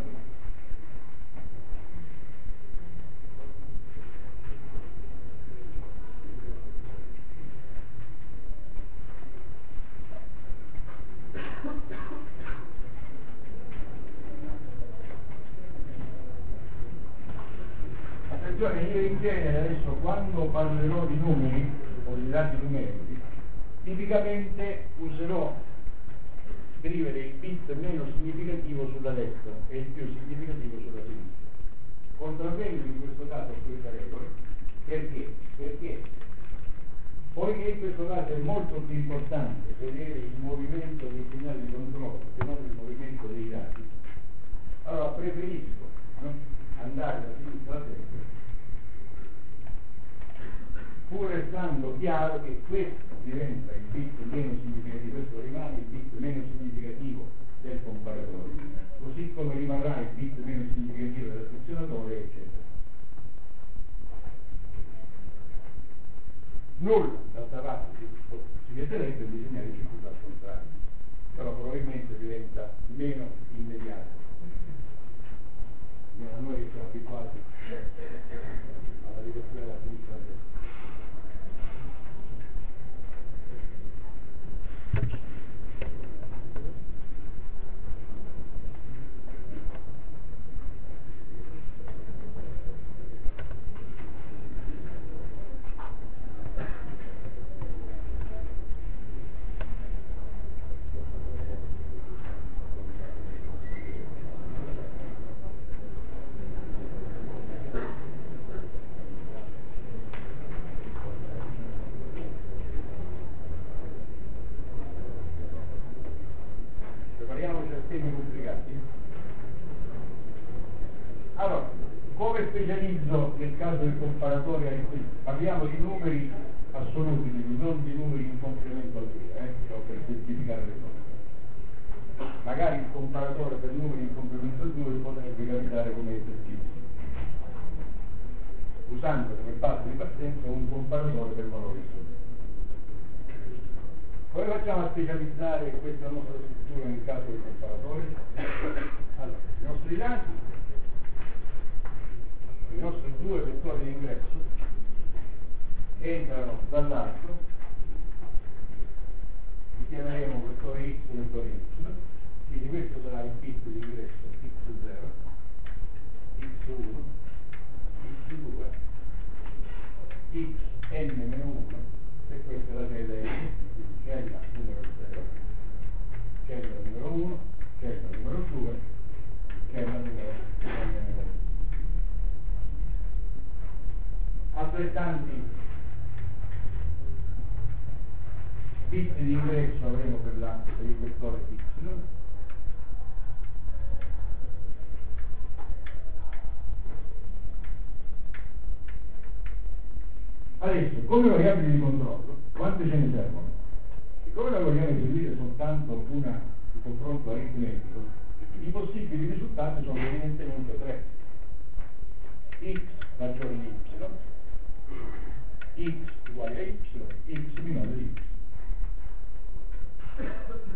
Attenzione, io in genere adesso quando parlerò di numeri o di dati numerici, tipicamente userò scrivere il bit meno significativo sulla destra e il più significativo sulla sinistra. Contravvengo in questo caso a questa regola, perché? Perché poiché in questo caso è molto più importante vedere il movimento dei segnali di controllo che non il movimento dei dati, allora preferisco, no, andare da sinistra a destra, pur restando chiaro che questo diventa il bit meno significativo, questo rimane il bit meno significativo del comparatore, così come rimarrà il bit meno significativo del funzionatore, eccetera. Nulla, d'altra parte si vederebbe disegnare il circuito al contrario, però probabilmente diventa meno immediato. Noi che siamo abituati alla direzione della sinistra a destra. Allora, come specializzo nel caso del comparatore? Parliamo di numeri assoluti, quindi non di numeri in complemento al 2, per semplificare le cose. Magari il comparatore per numeri in complemento al 2 potrebbe capitare come esercizio, usando come base di partenza un comparatore per valori assoluti. Come facciamo a specializzare questa nostra struttura nel caso del comparatore? Allora, i nostri dati, i nostri due vettori di ingresso entrano dall'alto, li chiameremo vettore x e vettore y, quindi questo sarà il bit di ingresso x0, x1, x2, xn-1, e questa è la cella n, cella numero 0, cella numero 1, cella numero 2, cella numero 1. Altrettanti bit di ingresso avremo per il vettore y. Adesso, come variabili di controllo, quante ce ne servono? Siccome la vogliamo eseguire soltanto un confronto aritmetico, i possibili risultati sono evidentemente 3. X maggiore di y, x uguale a y, x minore di y.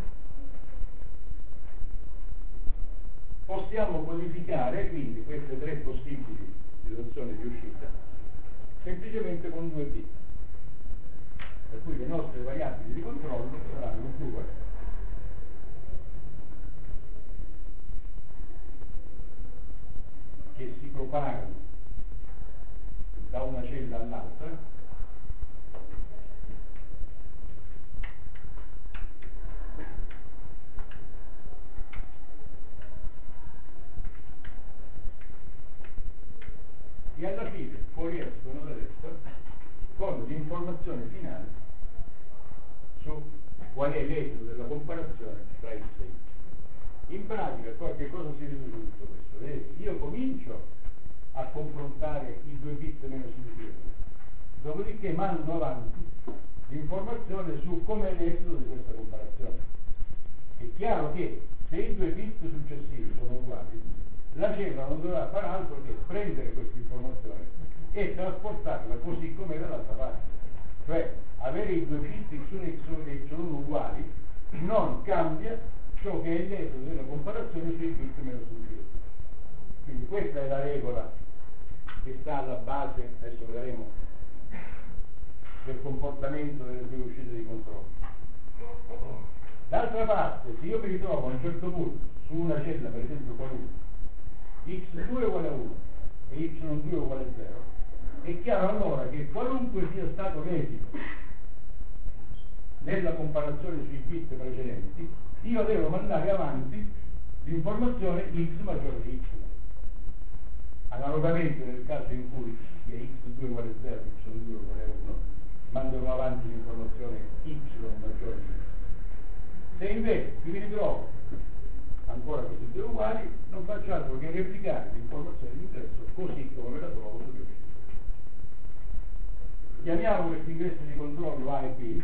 Possiamo codificare quindi queste 3 possibili situazioni di uscita semplicemente con 2 bit, per cui le nostre variabili di controllo saranno 2 che si propagano da una cella all'altra e alla fine fuoriescono da destra con l'informazione finale su qual è l'esito della comparazione tra x e y. In pratica poi che cosa si riduce tutto questo? Vedete, io comincio a confrontare i 2 bit meno significativi, dopodiché mando avanti l'informazione su come è l'esito di questa comparazione. È chiaro che se i 2 bit successivi sono uguali, la cella non dovrà fare altro che prendere questa informazione e trasportarla così come dall'altra parte, cioè avere i 2 bit x1 e x1 uguali non cambia ciò che è l'esito della comparazione sui bit meno significativi. questa è la regola che sta alla base, adesso vedremo, del comportamento delle due uscite di controllo. D'altra parte, se io mi ritrovo a un certo punto su una cella, per esempio qualunque, x2 uguale a 1 e y2 uguale a 0, è chiaro allora che qualunque sia stato l'esito nella comparazione sui bit precedenti, io devo mandare avanti l'informazione x maggiore di y. Analogamente nel caso in cui sia x2 uguale a 0 e y2 uguale a 1, manderò avanti l'informazione y maggiore di y. Se invece mi ritrovo ancora questi due uguali, non faccio altro che replicare l'informazione di ingresso così come me la trovo sulle uscite. Chiamiamo questi ingressi di controllo A e B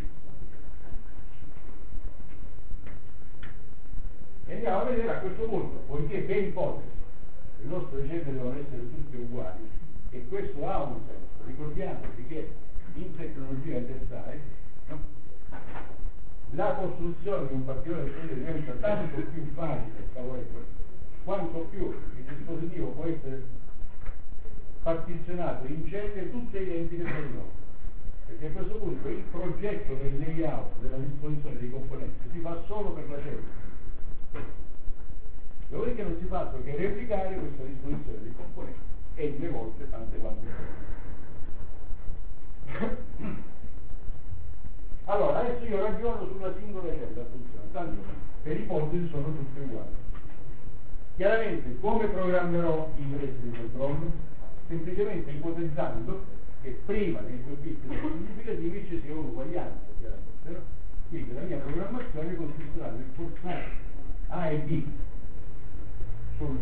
e andiamo a vedere a questo punto, poiché per ipotesi le nostre celle devono essere tutte uguali e questo ha un senso. Ricordiamoci che in tecnologia SI, no? La costruzione di un particolare celle diventa tanto più facile e favorevole quanto più il dispositivo può essere partizionato in celle tutte identiche tra di loro, perché a questo punto il progetto del layout della disposizione dei componenti si fa solo per la cella, dopodiché non si fa altro che replicare questa disposizione dei componenti e le volte tante quante sono. Allora, adesso io ragiono sulla singola cella, tanto per ipotesi sono tutte uguali. Chiaramente come programmerò i ingressi di controllo? Semplicemente ipotizzando che prima dei due bit significativi ci sia un'uguaglianza, chiaramente, no? Quindi la mia programmazione consisterà nel forzare A e B sul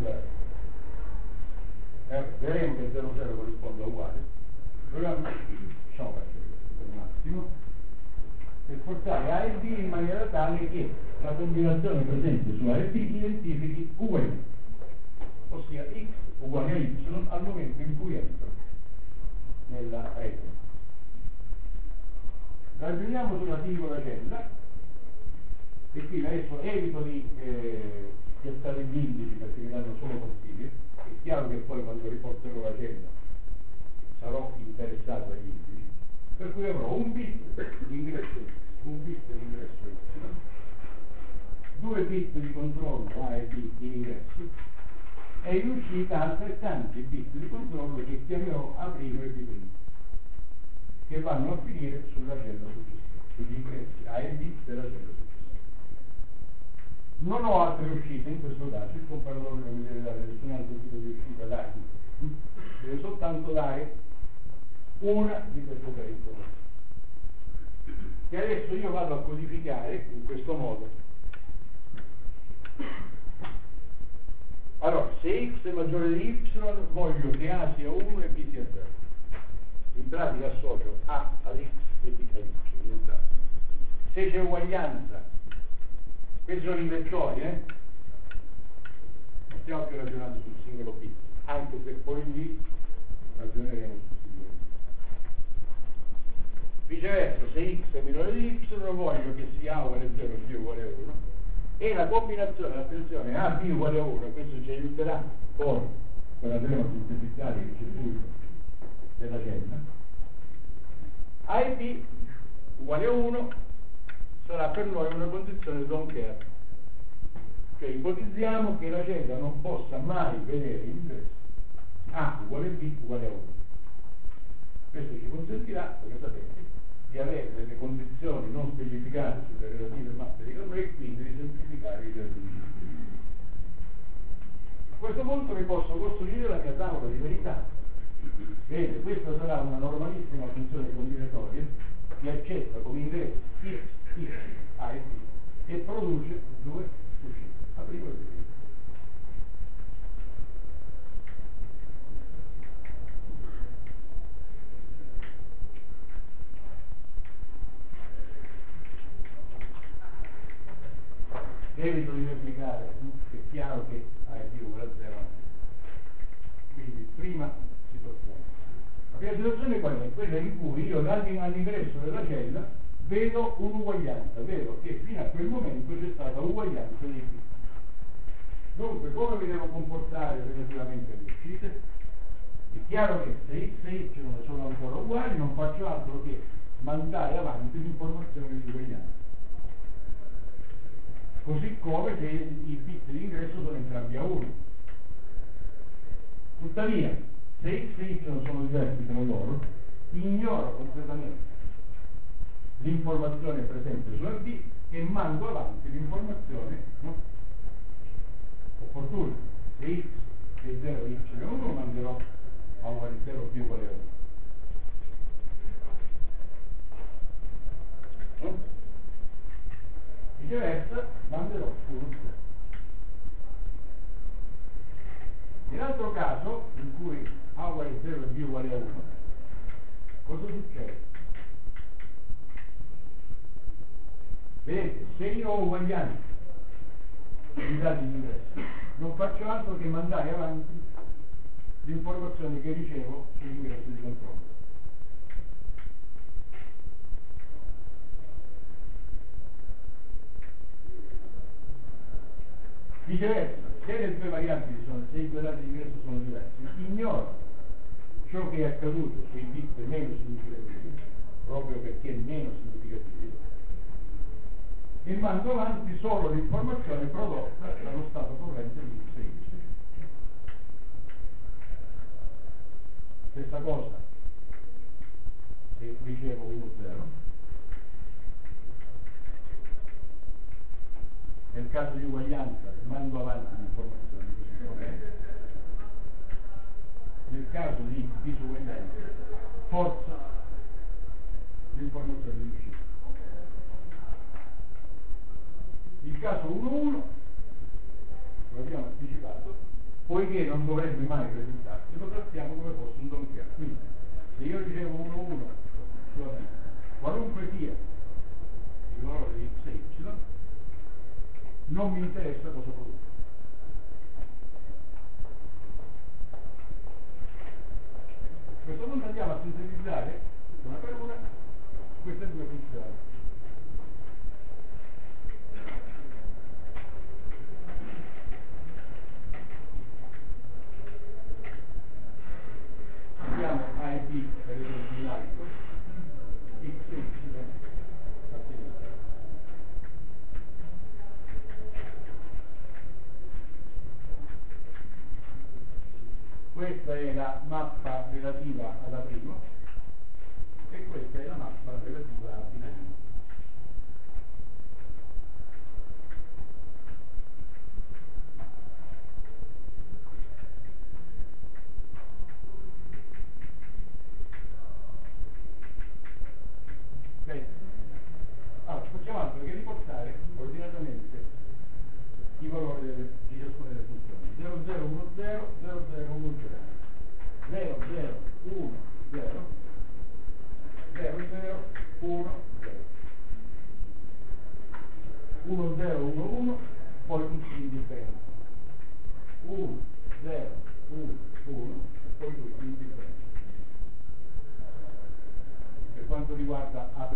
vedremo che 0,0 corrisponde a uguale, programma diciamo per il massimo, per forzare A e B in maniera tale che la combinazione presente su A e B identifichi uguali, ossia x uguale a y al momento in cui entro nella rete. Ragioniamo sulla singola cella e qui adesso evito di piazzare gli indici perché mi danno solo fastidio. È chiaro che poi quando riporterò la cella sarò interessato agli indici, per cui avrò un bit di ingresso x, un bit di ingresso y, due bit di controllo A e B di ingressi e in uscita altrettanti bit di controllo che chiamerò A' e B', che vanno a finire sulla cella successiva, sugli ingressi A e B della cella successiva. Non ho altre uscite in questo caso, il comparatore non mi deve dare nessun altro tipo di uscita dati, deve soltanto dare una di queste tre informazioni, che adesso io vado a codificare in questo modo. Allora, se x è maggiore di y, voglio che A sia 1 e B sia 0. In pratica associo A ad x e B a y. Se c'è uguaglianza, questi sono i vettori, non stiamo più ragionando sul singolo bit, anche se poi lì ragioneremo sul singolo bit. Viceversa, se x è minore di y, voglio che sia A uguale a 0 e B uguale a 1. E la combinazione, attenzione, A, B uguale a 1, questo ci aiuterà poi, quando andremo a sintetizzare il circuito della cella. A e B uguale a 1 sarà per noi una condizione don't care, cioè ipotizziamo che la cella non possa mai vedere l'ingresso A uguale a B uguale a 1. Questo ci consentirà, come sapete, di avere delle condizioni non specificate sulle relative mappe di calore e quindi di semplificare i relativi. A questo punto mi posso costruire la mia tavola di verità. Bene, questa sarà una normalissima funzione combinatoria che accetta come ingresso x, A e B e produce due uscite, la prima e la seconda. Evito di replicare, è chiaro che A e B uguale a 0, quindi prima situazione. La prima situazione qual è? Quella in cui io all'ingresso della cella vedo un'uguaglianza, vedo che fino a quel momento c'è stata uguaglianza di B. Dunque, come vi devo comportare relativamente alle uscite? È chiaro che se x e y sono ancora uguali non faccio altro che mandare avanti l'informazione di uguaglianza. Così come se i bit di ingresso sono entrambi a 1. Tuttavia, se x e y sono diversi tra loro, ignoro completamente l'informazione presente sulla B e mando avanti l'informazione, no, opportuna. Se x è 0 e y è 1, manderò a 0 più uguale a 1. No? Viceversa, manderò 1 0. Nell'altro caso, in cui a uguale 0 e b uguale a 1, cosa succede? Vedete, se io ho uguaglianza di dati di ingresso, non faccio altro che mandare avanti l'informazione che ricevo sull'ingresso di controllo. Viceversa, se le due variabili sono, se i due dati di ingresso sono diversi, ignoro ciò che è accaduto sui bit meno significativi, proprio perché meno significativi, e mando avanti solo l'informazione prodotta dallo stato corrente di x e y. Stessa cosa se ricevo 1 0. Nel caso di uguaglianza mando avanti l'informazione così com'è. Nel caso di disuguaglianza forza l'informazione di uscita. Il caso 1-1 lo abbiamo anticipato, poiché non dovrebbe mai presentarsi, lo trattiamo come fosse un don't care. Quindi se io ricevo 1-1 sulla B, qualunque sia il valore di x e y, non mi interessa cosa produce. A questo punto andiamo a sintetizzare una per una queste due funzioni. Abbiamo A e B per esempio in alto, x e y a sinistra. Questa è la mappa relativa alla prima e questa è la mappa relativa a B'. Allora, facciamo altro che riportare ordinatamente i valori di ciascuna delle funzioni. 0, 0, 1, 0, 0, 0, 1, 0, 0, 0, 1, 0, 0, 0, 1, 0, 1, 0, 1, 1, poi tutti indifferenti. 1, 0, 1, 1 e poi tutti indifferenti. Per quanto riguarda A',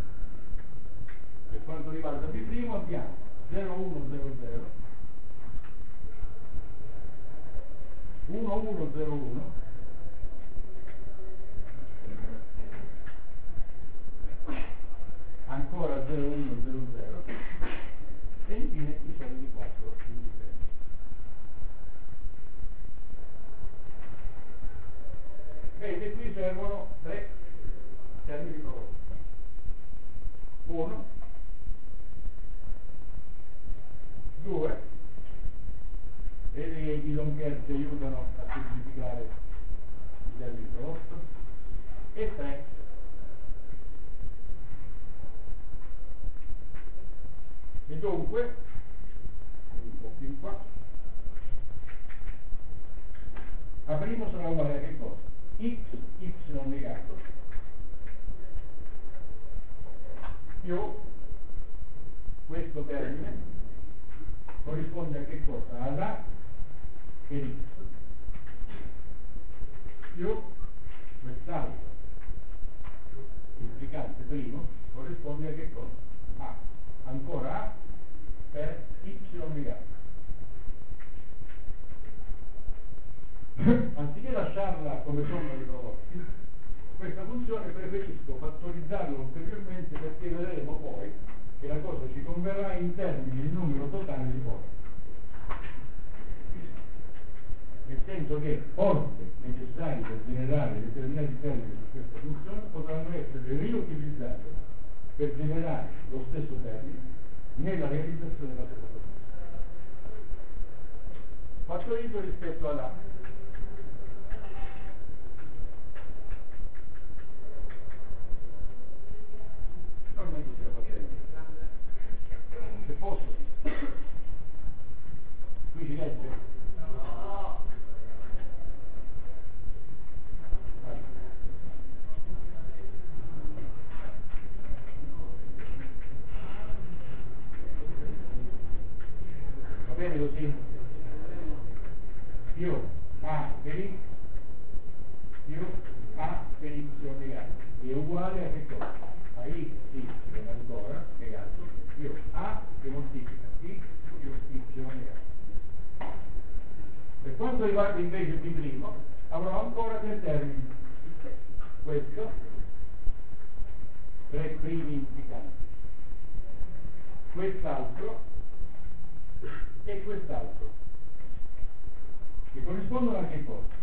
per quanto riguarda B' abbiamo 0, 1, 0, 0, 1, 1, 0, 1, ancora 0, 1, 0, 0 e infine i soliti 4 indifferenti. Vedete, qui servono 3 termini prodotti. 1, 2, e i don't care ci aiutano a semplificare il termine prodotto, e 3, e dunque un po' più in qua A' sarà uguale a che cosa? X, y negato più questo termine corrisponde a che cosa? Ad A che x più quest'altro implicante primo corrisponde a che cosa? A, ancora A per y negato. anziché lasciarla come somma di prodotti, questa funzione preferisco fattorizzarla ulteriormente, perché vedremo poi che la cosa ci converrà in termini di numero totale di porte. Nel senso che porte necessarie per generare determinati termini su questa funzione potranno essere riutilizzate per generare lo stesso termine nella realizzazione della seconda funzione. Fattorizzo rispetto alla ormai si la fattorizzo. Se posso, qui ci legge? Va bene così? Più A per X più A per Y negato è uguale a che cosa? A X, Y ancora negato più A che moltiplica X più Y negato. Per quanto riguarda invece B', avrò ancora due termini. Questo, tre primi implicanti. Quest'altro e quest'altro, che corrispondono a che cosa?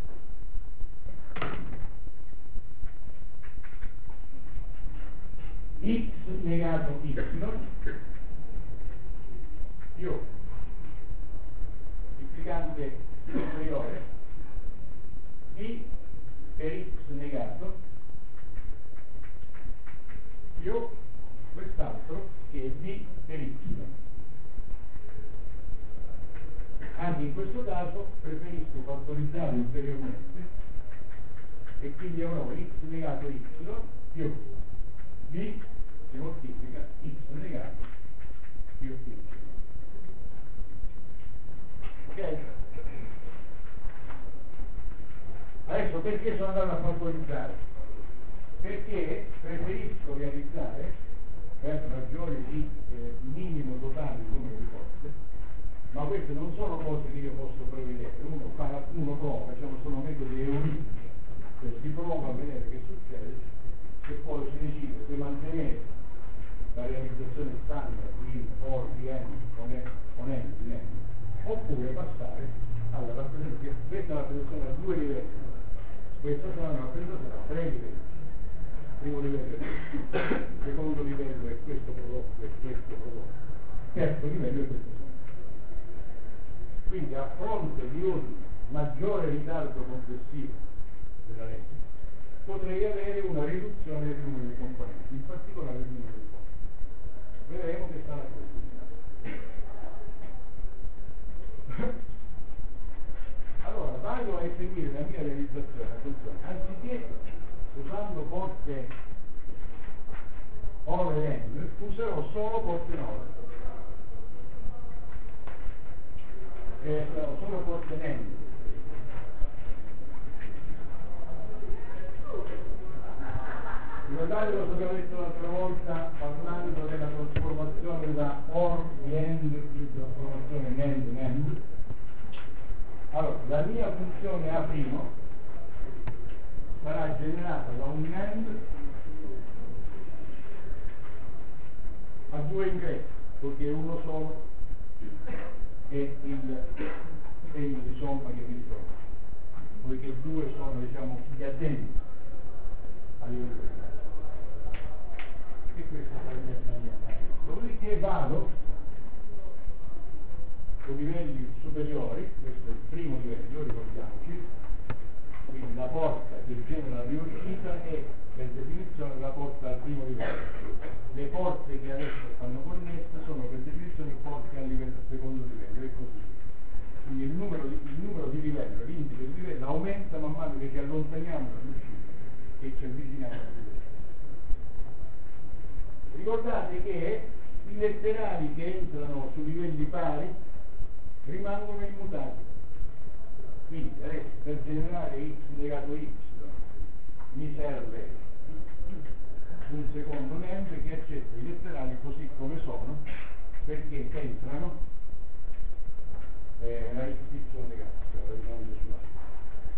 X negato Y più implicante superiore B per X negato più quest'altro che è B per Y. Anche in questo caso preferisco fattorizzare ulteriormente e quindi avrò X negato Y più B che moltiplica X negato più Y. Ok? Adesso perché sono andato a fattorizzare? Perché preferisco realizzare per ragioni di minimo totale di numero di porte, ma queste non sono cose che io posso prevedere. Uno prova, sono metodi euristici, cioè si prova a vedere che succede e poi si decide se mantenere la realizzazione standard di for di n con n di n, oppure passare alla rappresentazione. Questa è una rappresentazione a due livelli, questa sarà una rappresentazione a tre livelli. Primo livello è questo, secondo livello è questo prodotto e questo prodotto, terzo livello è questo prodotto. Quindi a fronte di un maggiore ritardo complessivo della legge potrei avere una riduzione del numero di componenti, in particolare del numero di componenti. Vedremo che sarà questo. Allora vado a eseguire la mia realizzazione, attenzione, anziché usando porte OR e AND, userò solo porte NOR. Solo porte NAND. Ricordate cosa abbiamo detto l'altra volta parlando della trasformazione da OR di AND in trasformazione NAND? Allora, la mia funzione A' sarà generata da un NAND a due ingressi, poiché uno solo è il segno di somma che mi trovo, poiché due sono gli addendi a livello di ingresso. E questa è la mia. Dopodiché vado su livelli superiori, questo è il primo livello, ricordiamoci, quindi la porta che genera la riuscita è per definizione la porta al primo livello. Le porte che adesso stanno connesse sono per definizione porte al secondo livello e così via. Quindi il numero di livello, l'indice di livello aumenta man mano che ci allontaniamo dall'uscita e ci avviciniamo al livello. Ricordate che i letterali che entrano su livelli pari rimangono immutati. Quindi adesso per generare x legato y mi serve un secondo NAND che accetta i letterali così come sono, perché entrano la y legata, ragionando sulla.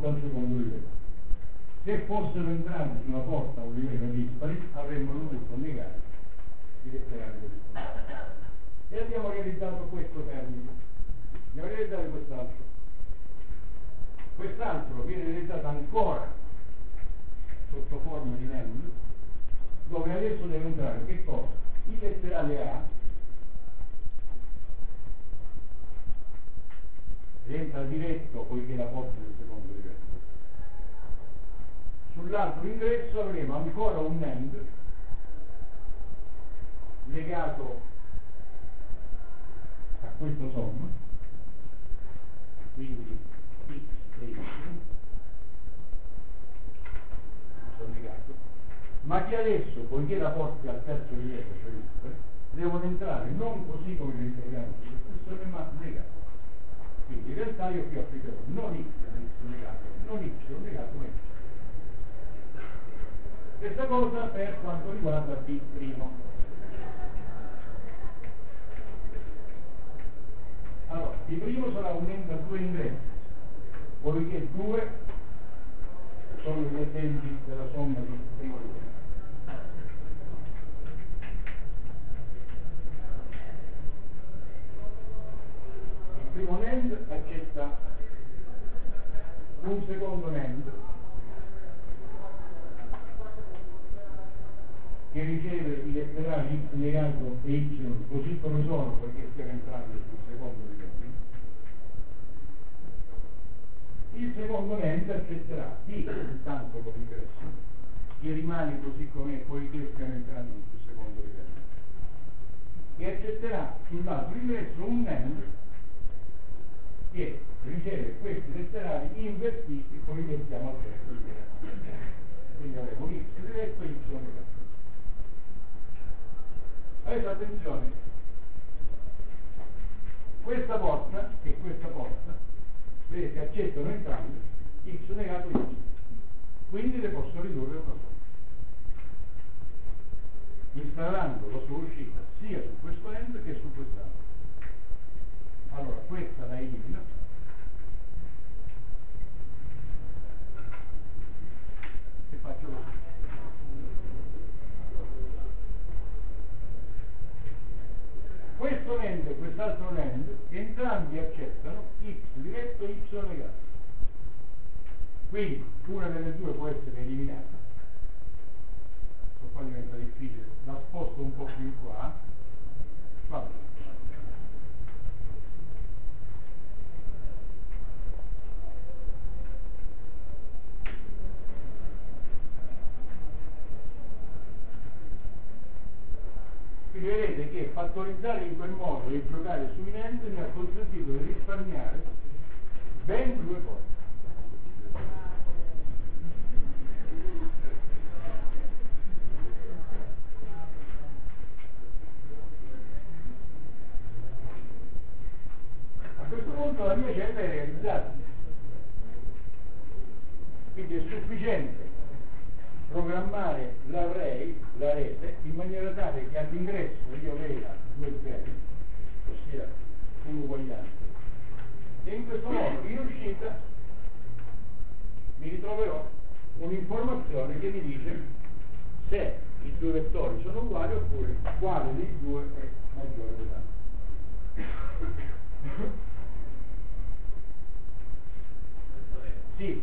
porta al secondo livello. Se fossero entrati su una porta a un livello dispari, avremmo dovuto negare i letterali corrispondenti. E abbiamo realizzato questo termine. Andiamo a realizzare quest'altro. Quest'altro viene realizzato ancora sotto forma di NAND, dove adesso deve entrare che cosa? Il letterale A rientra diretto poiché la porta del secondo livello. Sull'altro ingresso avremo ancora un NAND legato a questo somma, quindi x e y sono legato, ma che adesso, poiché la porti al terzo livello, cioè x, devono entrare non così come li ritroviamo sull'espressione, ma legati. Quindi in realtà io qui applicherò non x negato, non y negato, ma y. Stessa cosa per quanto riguarda B'. Allora, B' sarà un NAND a due ingressi, poiché 2 sono gli esempi della somma di primo livello. Il primo NAND accetta un secondo NAND che riceve i letterali x negato e y così come sono, perché stiamo entrando sul secondo livello. Il secondo NAND accetterà x tanto come ingresso, che rimane così com'è poiché stiamo entrando sul secondo livello, e accetterà sull'altro ingresso un NAND che riceve questi letterali invertiti poiché stiamo al terzo livello. Quindi avremo x diretto e y negativo. Adesso attenzione, questa porta e questa porta, vedete, accettano entrambe x negato e y, quindi le posso ridurre a una sola, installando la sua uscita sia su questo NAND che su quest'altro. Allora questa la elimino e faccio così. Questo NAND e quest'altro NAND entrambi accettano x diretto e y negato, quindi una delle due può essere eliminata. Qua diventa difficile, la sposto un po' più qua, vabbè. Quindi vedete che fattorizzare in quel modo e giocare sui NAND mi ha consentito di risparmiare ben due cose. A questo punto la mia cella è realizzata, quindi è sufficiente programmare l'array, la rete, in maniera tale che all'ingresso io veda due zeri, ossia un'uguaglianza, e in questo modo in uscita mi ritroverò un'informazione che mi dice se i due vettori sono uguali oppure quale dei due è maggiore dell'altro. Sì,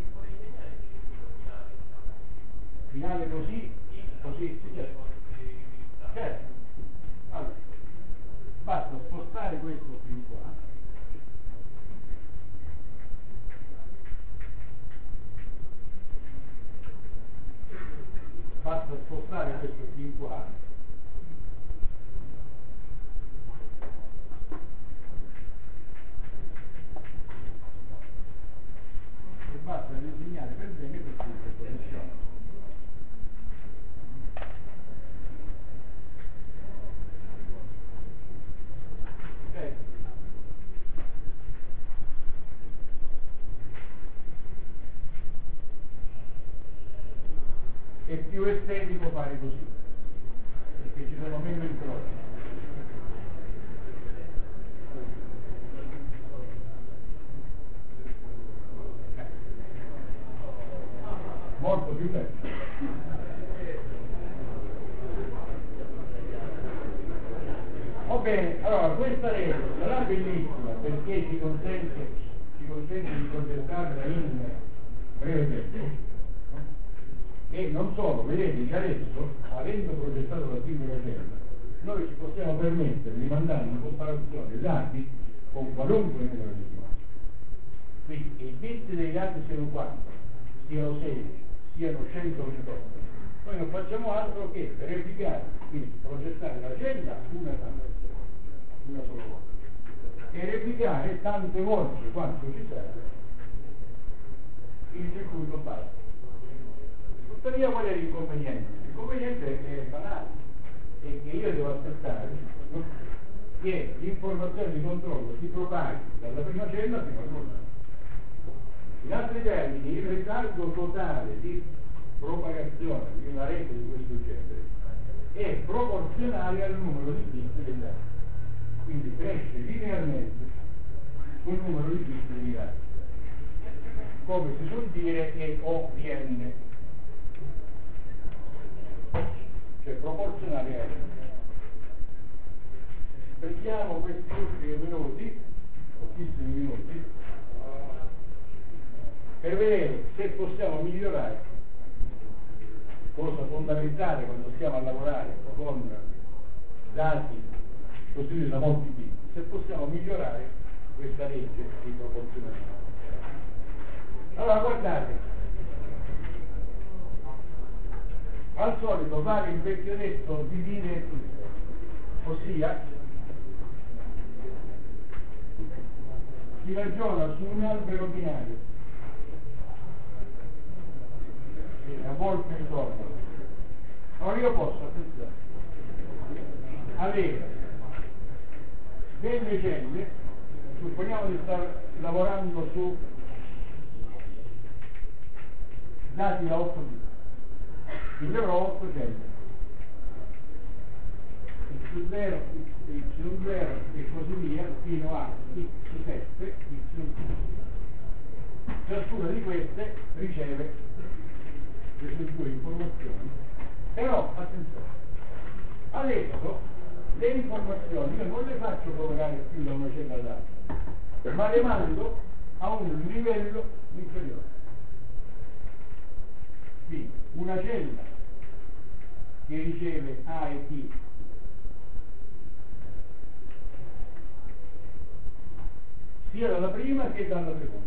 finale così, sì, certo. Certo. Allora, basta spostare questo fin qua, basta spostare questo fin qua, e basta disegnare per bene questa posizione. È più estetico fare così, perché ci sono meno incroci. bene, allora questa rete sarà bellissima perché ci consente di progettarla in breve tempo, no? E non solo, vedete che adesso, avendo progettato la singola cella, noi ci possiamo permettere di mandare in comparazione dati con qualunque numero di bit. Quindi i bit dei dati siano quanti? Siano 16, siano 128. Noi non facciamo altro che verificare, quindi progettare la cella una sola volta e replicare tante volte quanto ci serve il circuito base. Tuttavia qual è l'inconveniente? L'inconveniente è banale, è che io devo aspettare, no? Che l'informazione di controllo si propaghi dalla prima cella fino all'ultima. In altri termini, il ritardo totale di propagazione di una rete di questo genere è proporzionale al numero di bit dei dati. Quindi cresce linearmente col numero di bit dei dati. Come si suol dire è OPN, cioè proporzionale a n. Prendiamo questi ultimi minuti, pochissimi minuti, per vedere se possiamo migliorare, cosa fondamentale quando stiamo a lavorare con dati costruiti da molti bit, se possiamo migliorare questa legge di proporzionalità. Allora guardate, al solito vale il vecchio detto divide e tutto, ossia si ragiona su un albero binario, a volte ritorno. Allora io posso, attenzione, avere delle celle, supponiamo di stare lavorando su dati da 8 bit, quindi avrò 8 celle, x0, y0 e così via fino a x7, y7. Ciascuna di queste riceve queste due informazioni, però attenzione, adesso le informazioni io non le faccio propagare più da una cella all'altra, ma le mando a un livello inferiore. Quindi una cella che riceve A e B sia dalla prima che dalla seconda.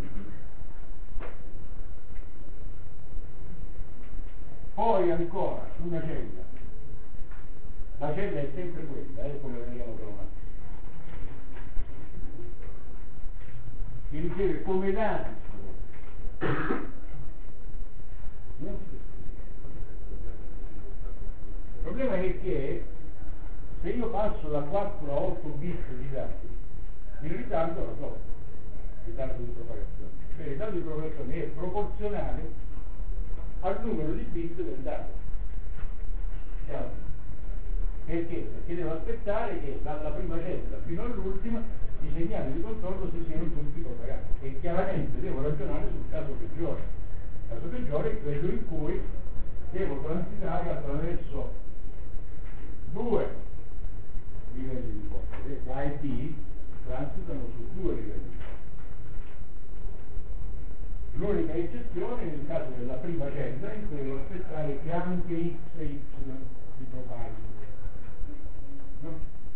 Poi ancora una cella, la cella è sempre quella, come veniamo trovati, che riceve come dati. Il problema è che se io passo da 4 a 8 bit di dati, il ritardo lo so, il ritardo di propagazione. Cioè il ritardo di propagazione è proporzionale al numero di bit del dato. Chiaro? Perché? Perché devo aspettare che dalla prima cella fino all'ultima i segnali di controllo si siano tutti propagati. E chiaramente devo ragionare sul caso peggiore. Il caso peggiore è quello in cui devo transitare attraverso 2 livelli di porte. A e B transitano su 2 livelli di porte. L'unica eccezione nel caso della prima cella in cui devo aspettare che anche x e y si propaghino. No?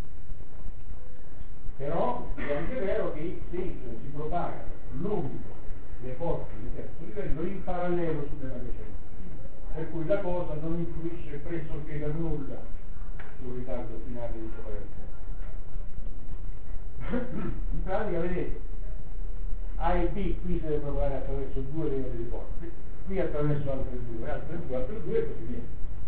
Però è anche vero che x e y si propagano lungo le porte di terzo livello in parallelo sulle varie celle, per cui la cosa non influisce pressoché per nulla sul ritardo finale di propagazione. In pratica vedete, A e B qui si deve propagare attraverso 2 livelli di porte, qui attraverso altre 2 e così via.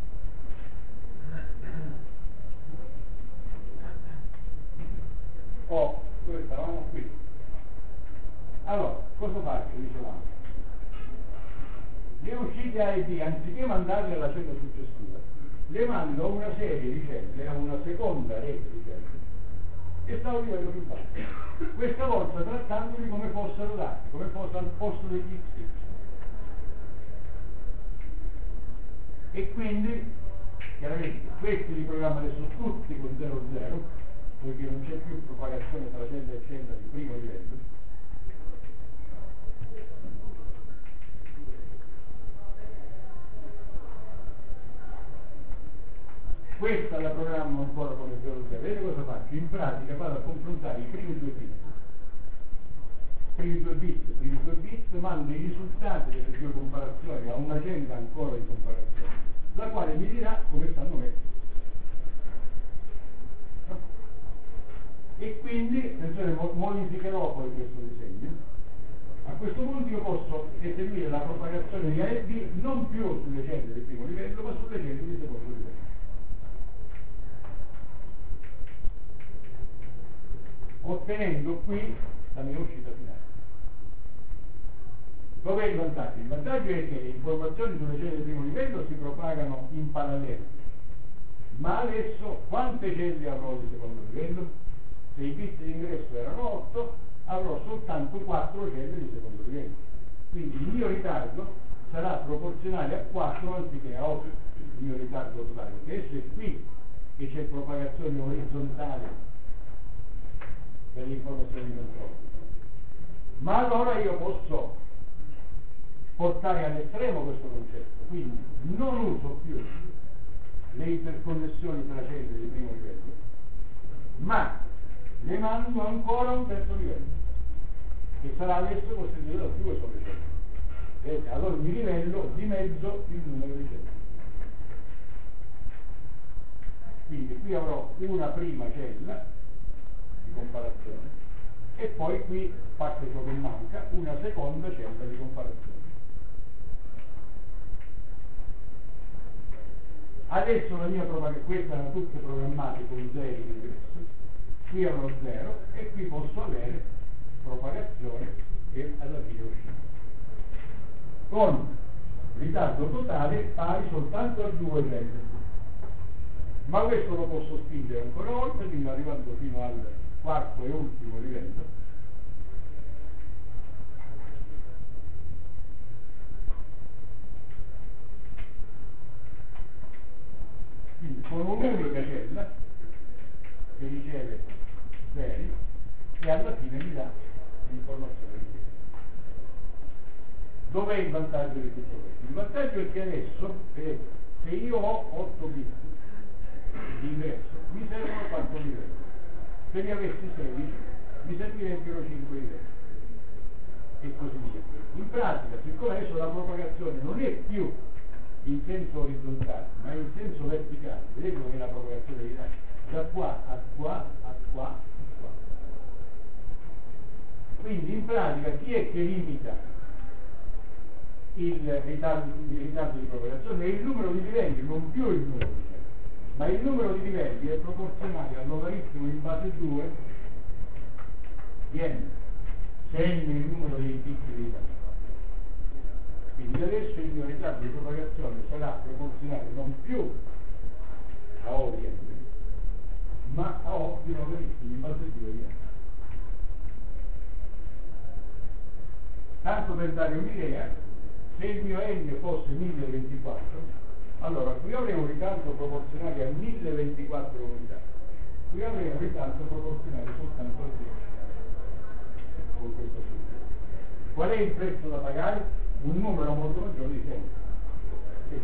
Dove stavamo? Qui. Allora, cosa faccio? Dicevamo, le uscite A e B, anziché mandarle alla cella successiva, le mando a una serie di celle, a una seconda rete di celle, che sta a un livello più basso. Questa volta trattandoli come fossero dati, come fosse al posto degli x. E quindi, chiaramente, questi li programma adesso tutti con 0,0 poiché non c'è più propagazione tra cella e cella di primo livello. Questa la programmo ancora come biologia. Vedete cosa faccio? In pratica vado a confrontare i primi due bit, mando i risultati delle due comparazioni a un'agenda ancora di comparazione, la quale mi dirà come stanno messi. E quindi, attenzione, modificherò poi questo disegno. A questo punto io posso eseguire la propagazione di A e B non più sulle celle di primo livello, ma sulle celle di secondo livello. Ottenendo qui la mia uscita finale. Dov'è il vantaggio? Il vantaggio è che le informazioni sulle celle di primo livello si propagano in parallelo. Ma adesso quante celle avrò di secondo livello? Se i bit di ingresso erano 8, avrò soltanto 4 celle di secondo livello. Quindi il mio ritardo sarà proporzionale a 4 anziché a 8, il mio ritardo totale, perché adesso è qui che c'è propagazione orizzontale per le informazioni di controllo. Ma allora io posso portare all'estremo questo concetto, quindi non uso più le interconnessioni tra celle di primo livello, ma le mando ancora a un terzo livello, che sarà adesso costituito da 2 sole celle. Vedete, ad ogni livello dimezzo il numero di celle. Quindi qui avrò una prima cella di comparazione e poi qui, parte ciò che manca, una seconda cella di comparazione. Adesso la mia queste erano tutte programmate con 0 in ingresso, qui è uno 0 e qui posso avere propagazione e alla fine uscita con ritardo totale pari soltanto a 2 celle. Ma questo lo posso spingere ancora una volta, quindi arrivando fino al quarto e ultimo livello. Quindi con un'unica cella che riceve 0 e alla fine mi dà l'informazione di questo. Dov'è il vantaggio di tutto questo? Il vantaggio è che adesso, se io ho 8 bit di ingresso, mi servono 4 livelli. Se ne avessi 16, mi servirebbero 5 livelli. E così via. In pratica, siccome adesso la propagazione non è più in senso orizzontale, ma in senso verticale, vedete come è la propagazione di dati? Da qua a qua, a qua, a qua. Quindi in pratica chi è che limita il ritardo di propagazione? È il numero di livelli, non più il numero di celle, ma il numero di livelli è proporzionale al logaritmo in base 2 di n, se n è il numero dei piccoli di dati. Quindi adesso il mio ritardo di propagazione sarà proporzionale non più a O di n, ma a O di logaritmi in base 2 di n. Tanto per dare un'idea, se il mio n fosse 1024, allora qui avrei un ritardo proporzionale a 1024 unità, qui avrei un ritardo proporzionale soltanto a 10 con questo studio. Qual è il prezzo da pagare? Un numero molto maggiore di 100. Sì.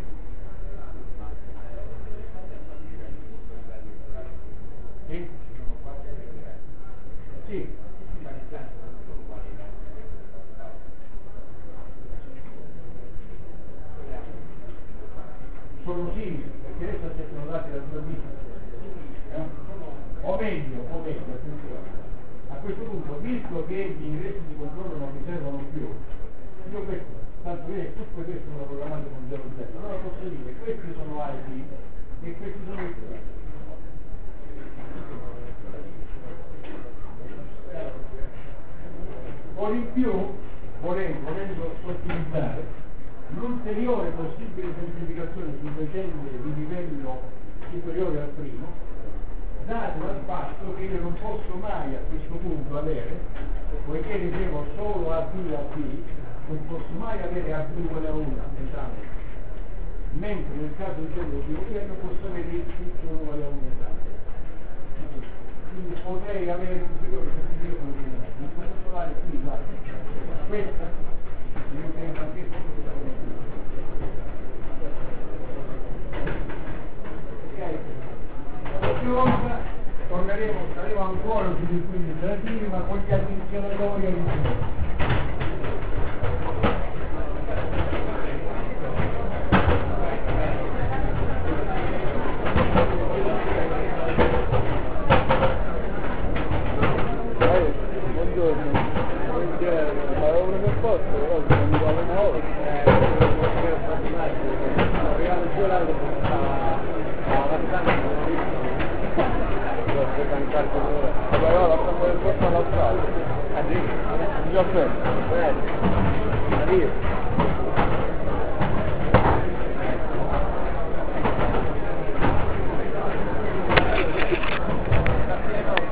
Sì? Sì. Sono simili, perché adesso accettano dati da 2 bit. O meglio, attenzione. A questo punto, visto che gli ingressi di controllo non mi servono più, io questo, tanto vedete, tutto questo sono programmato con 0,0, allora posso dire questi sono A e B e questi sono i 2. O in più, volendo ottimizzare, l'ulteriore possibile semplificazione sulle celle di livello superiore al primo, dato dal fatto che io non posso mai a questo punto avere, poiché ricevo solo A, B, non posso mai avere A più uguale a 1, esame, mentre nel caso di celle di primo livello posso avere X uguale a 1 esame. Quindi potrei avere un superiore se io non posso fare qui, guarda. Questa, io penso anche ok. La prossima volta saremo ancora sui circuiti operativi, ma con gli addizionatori originali. Già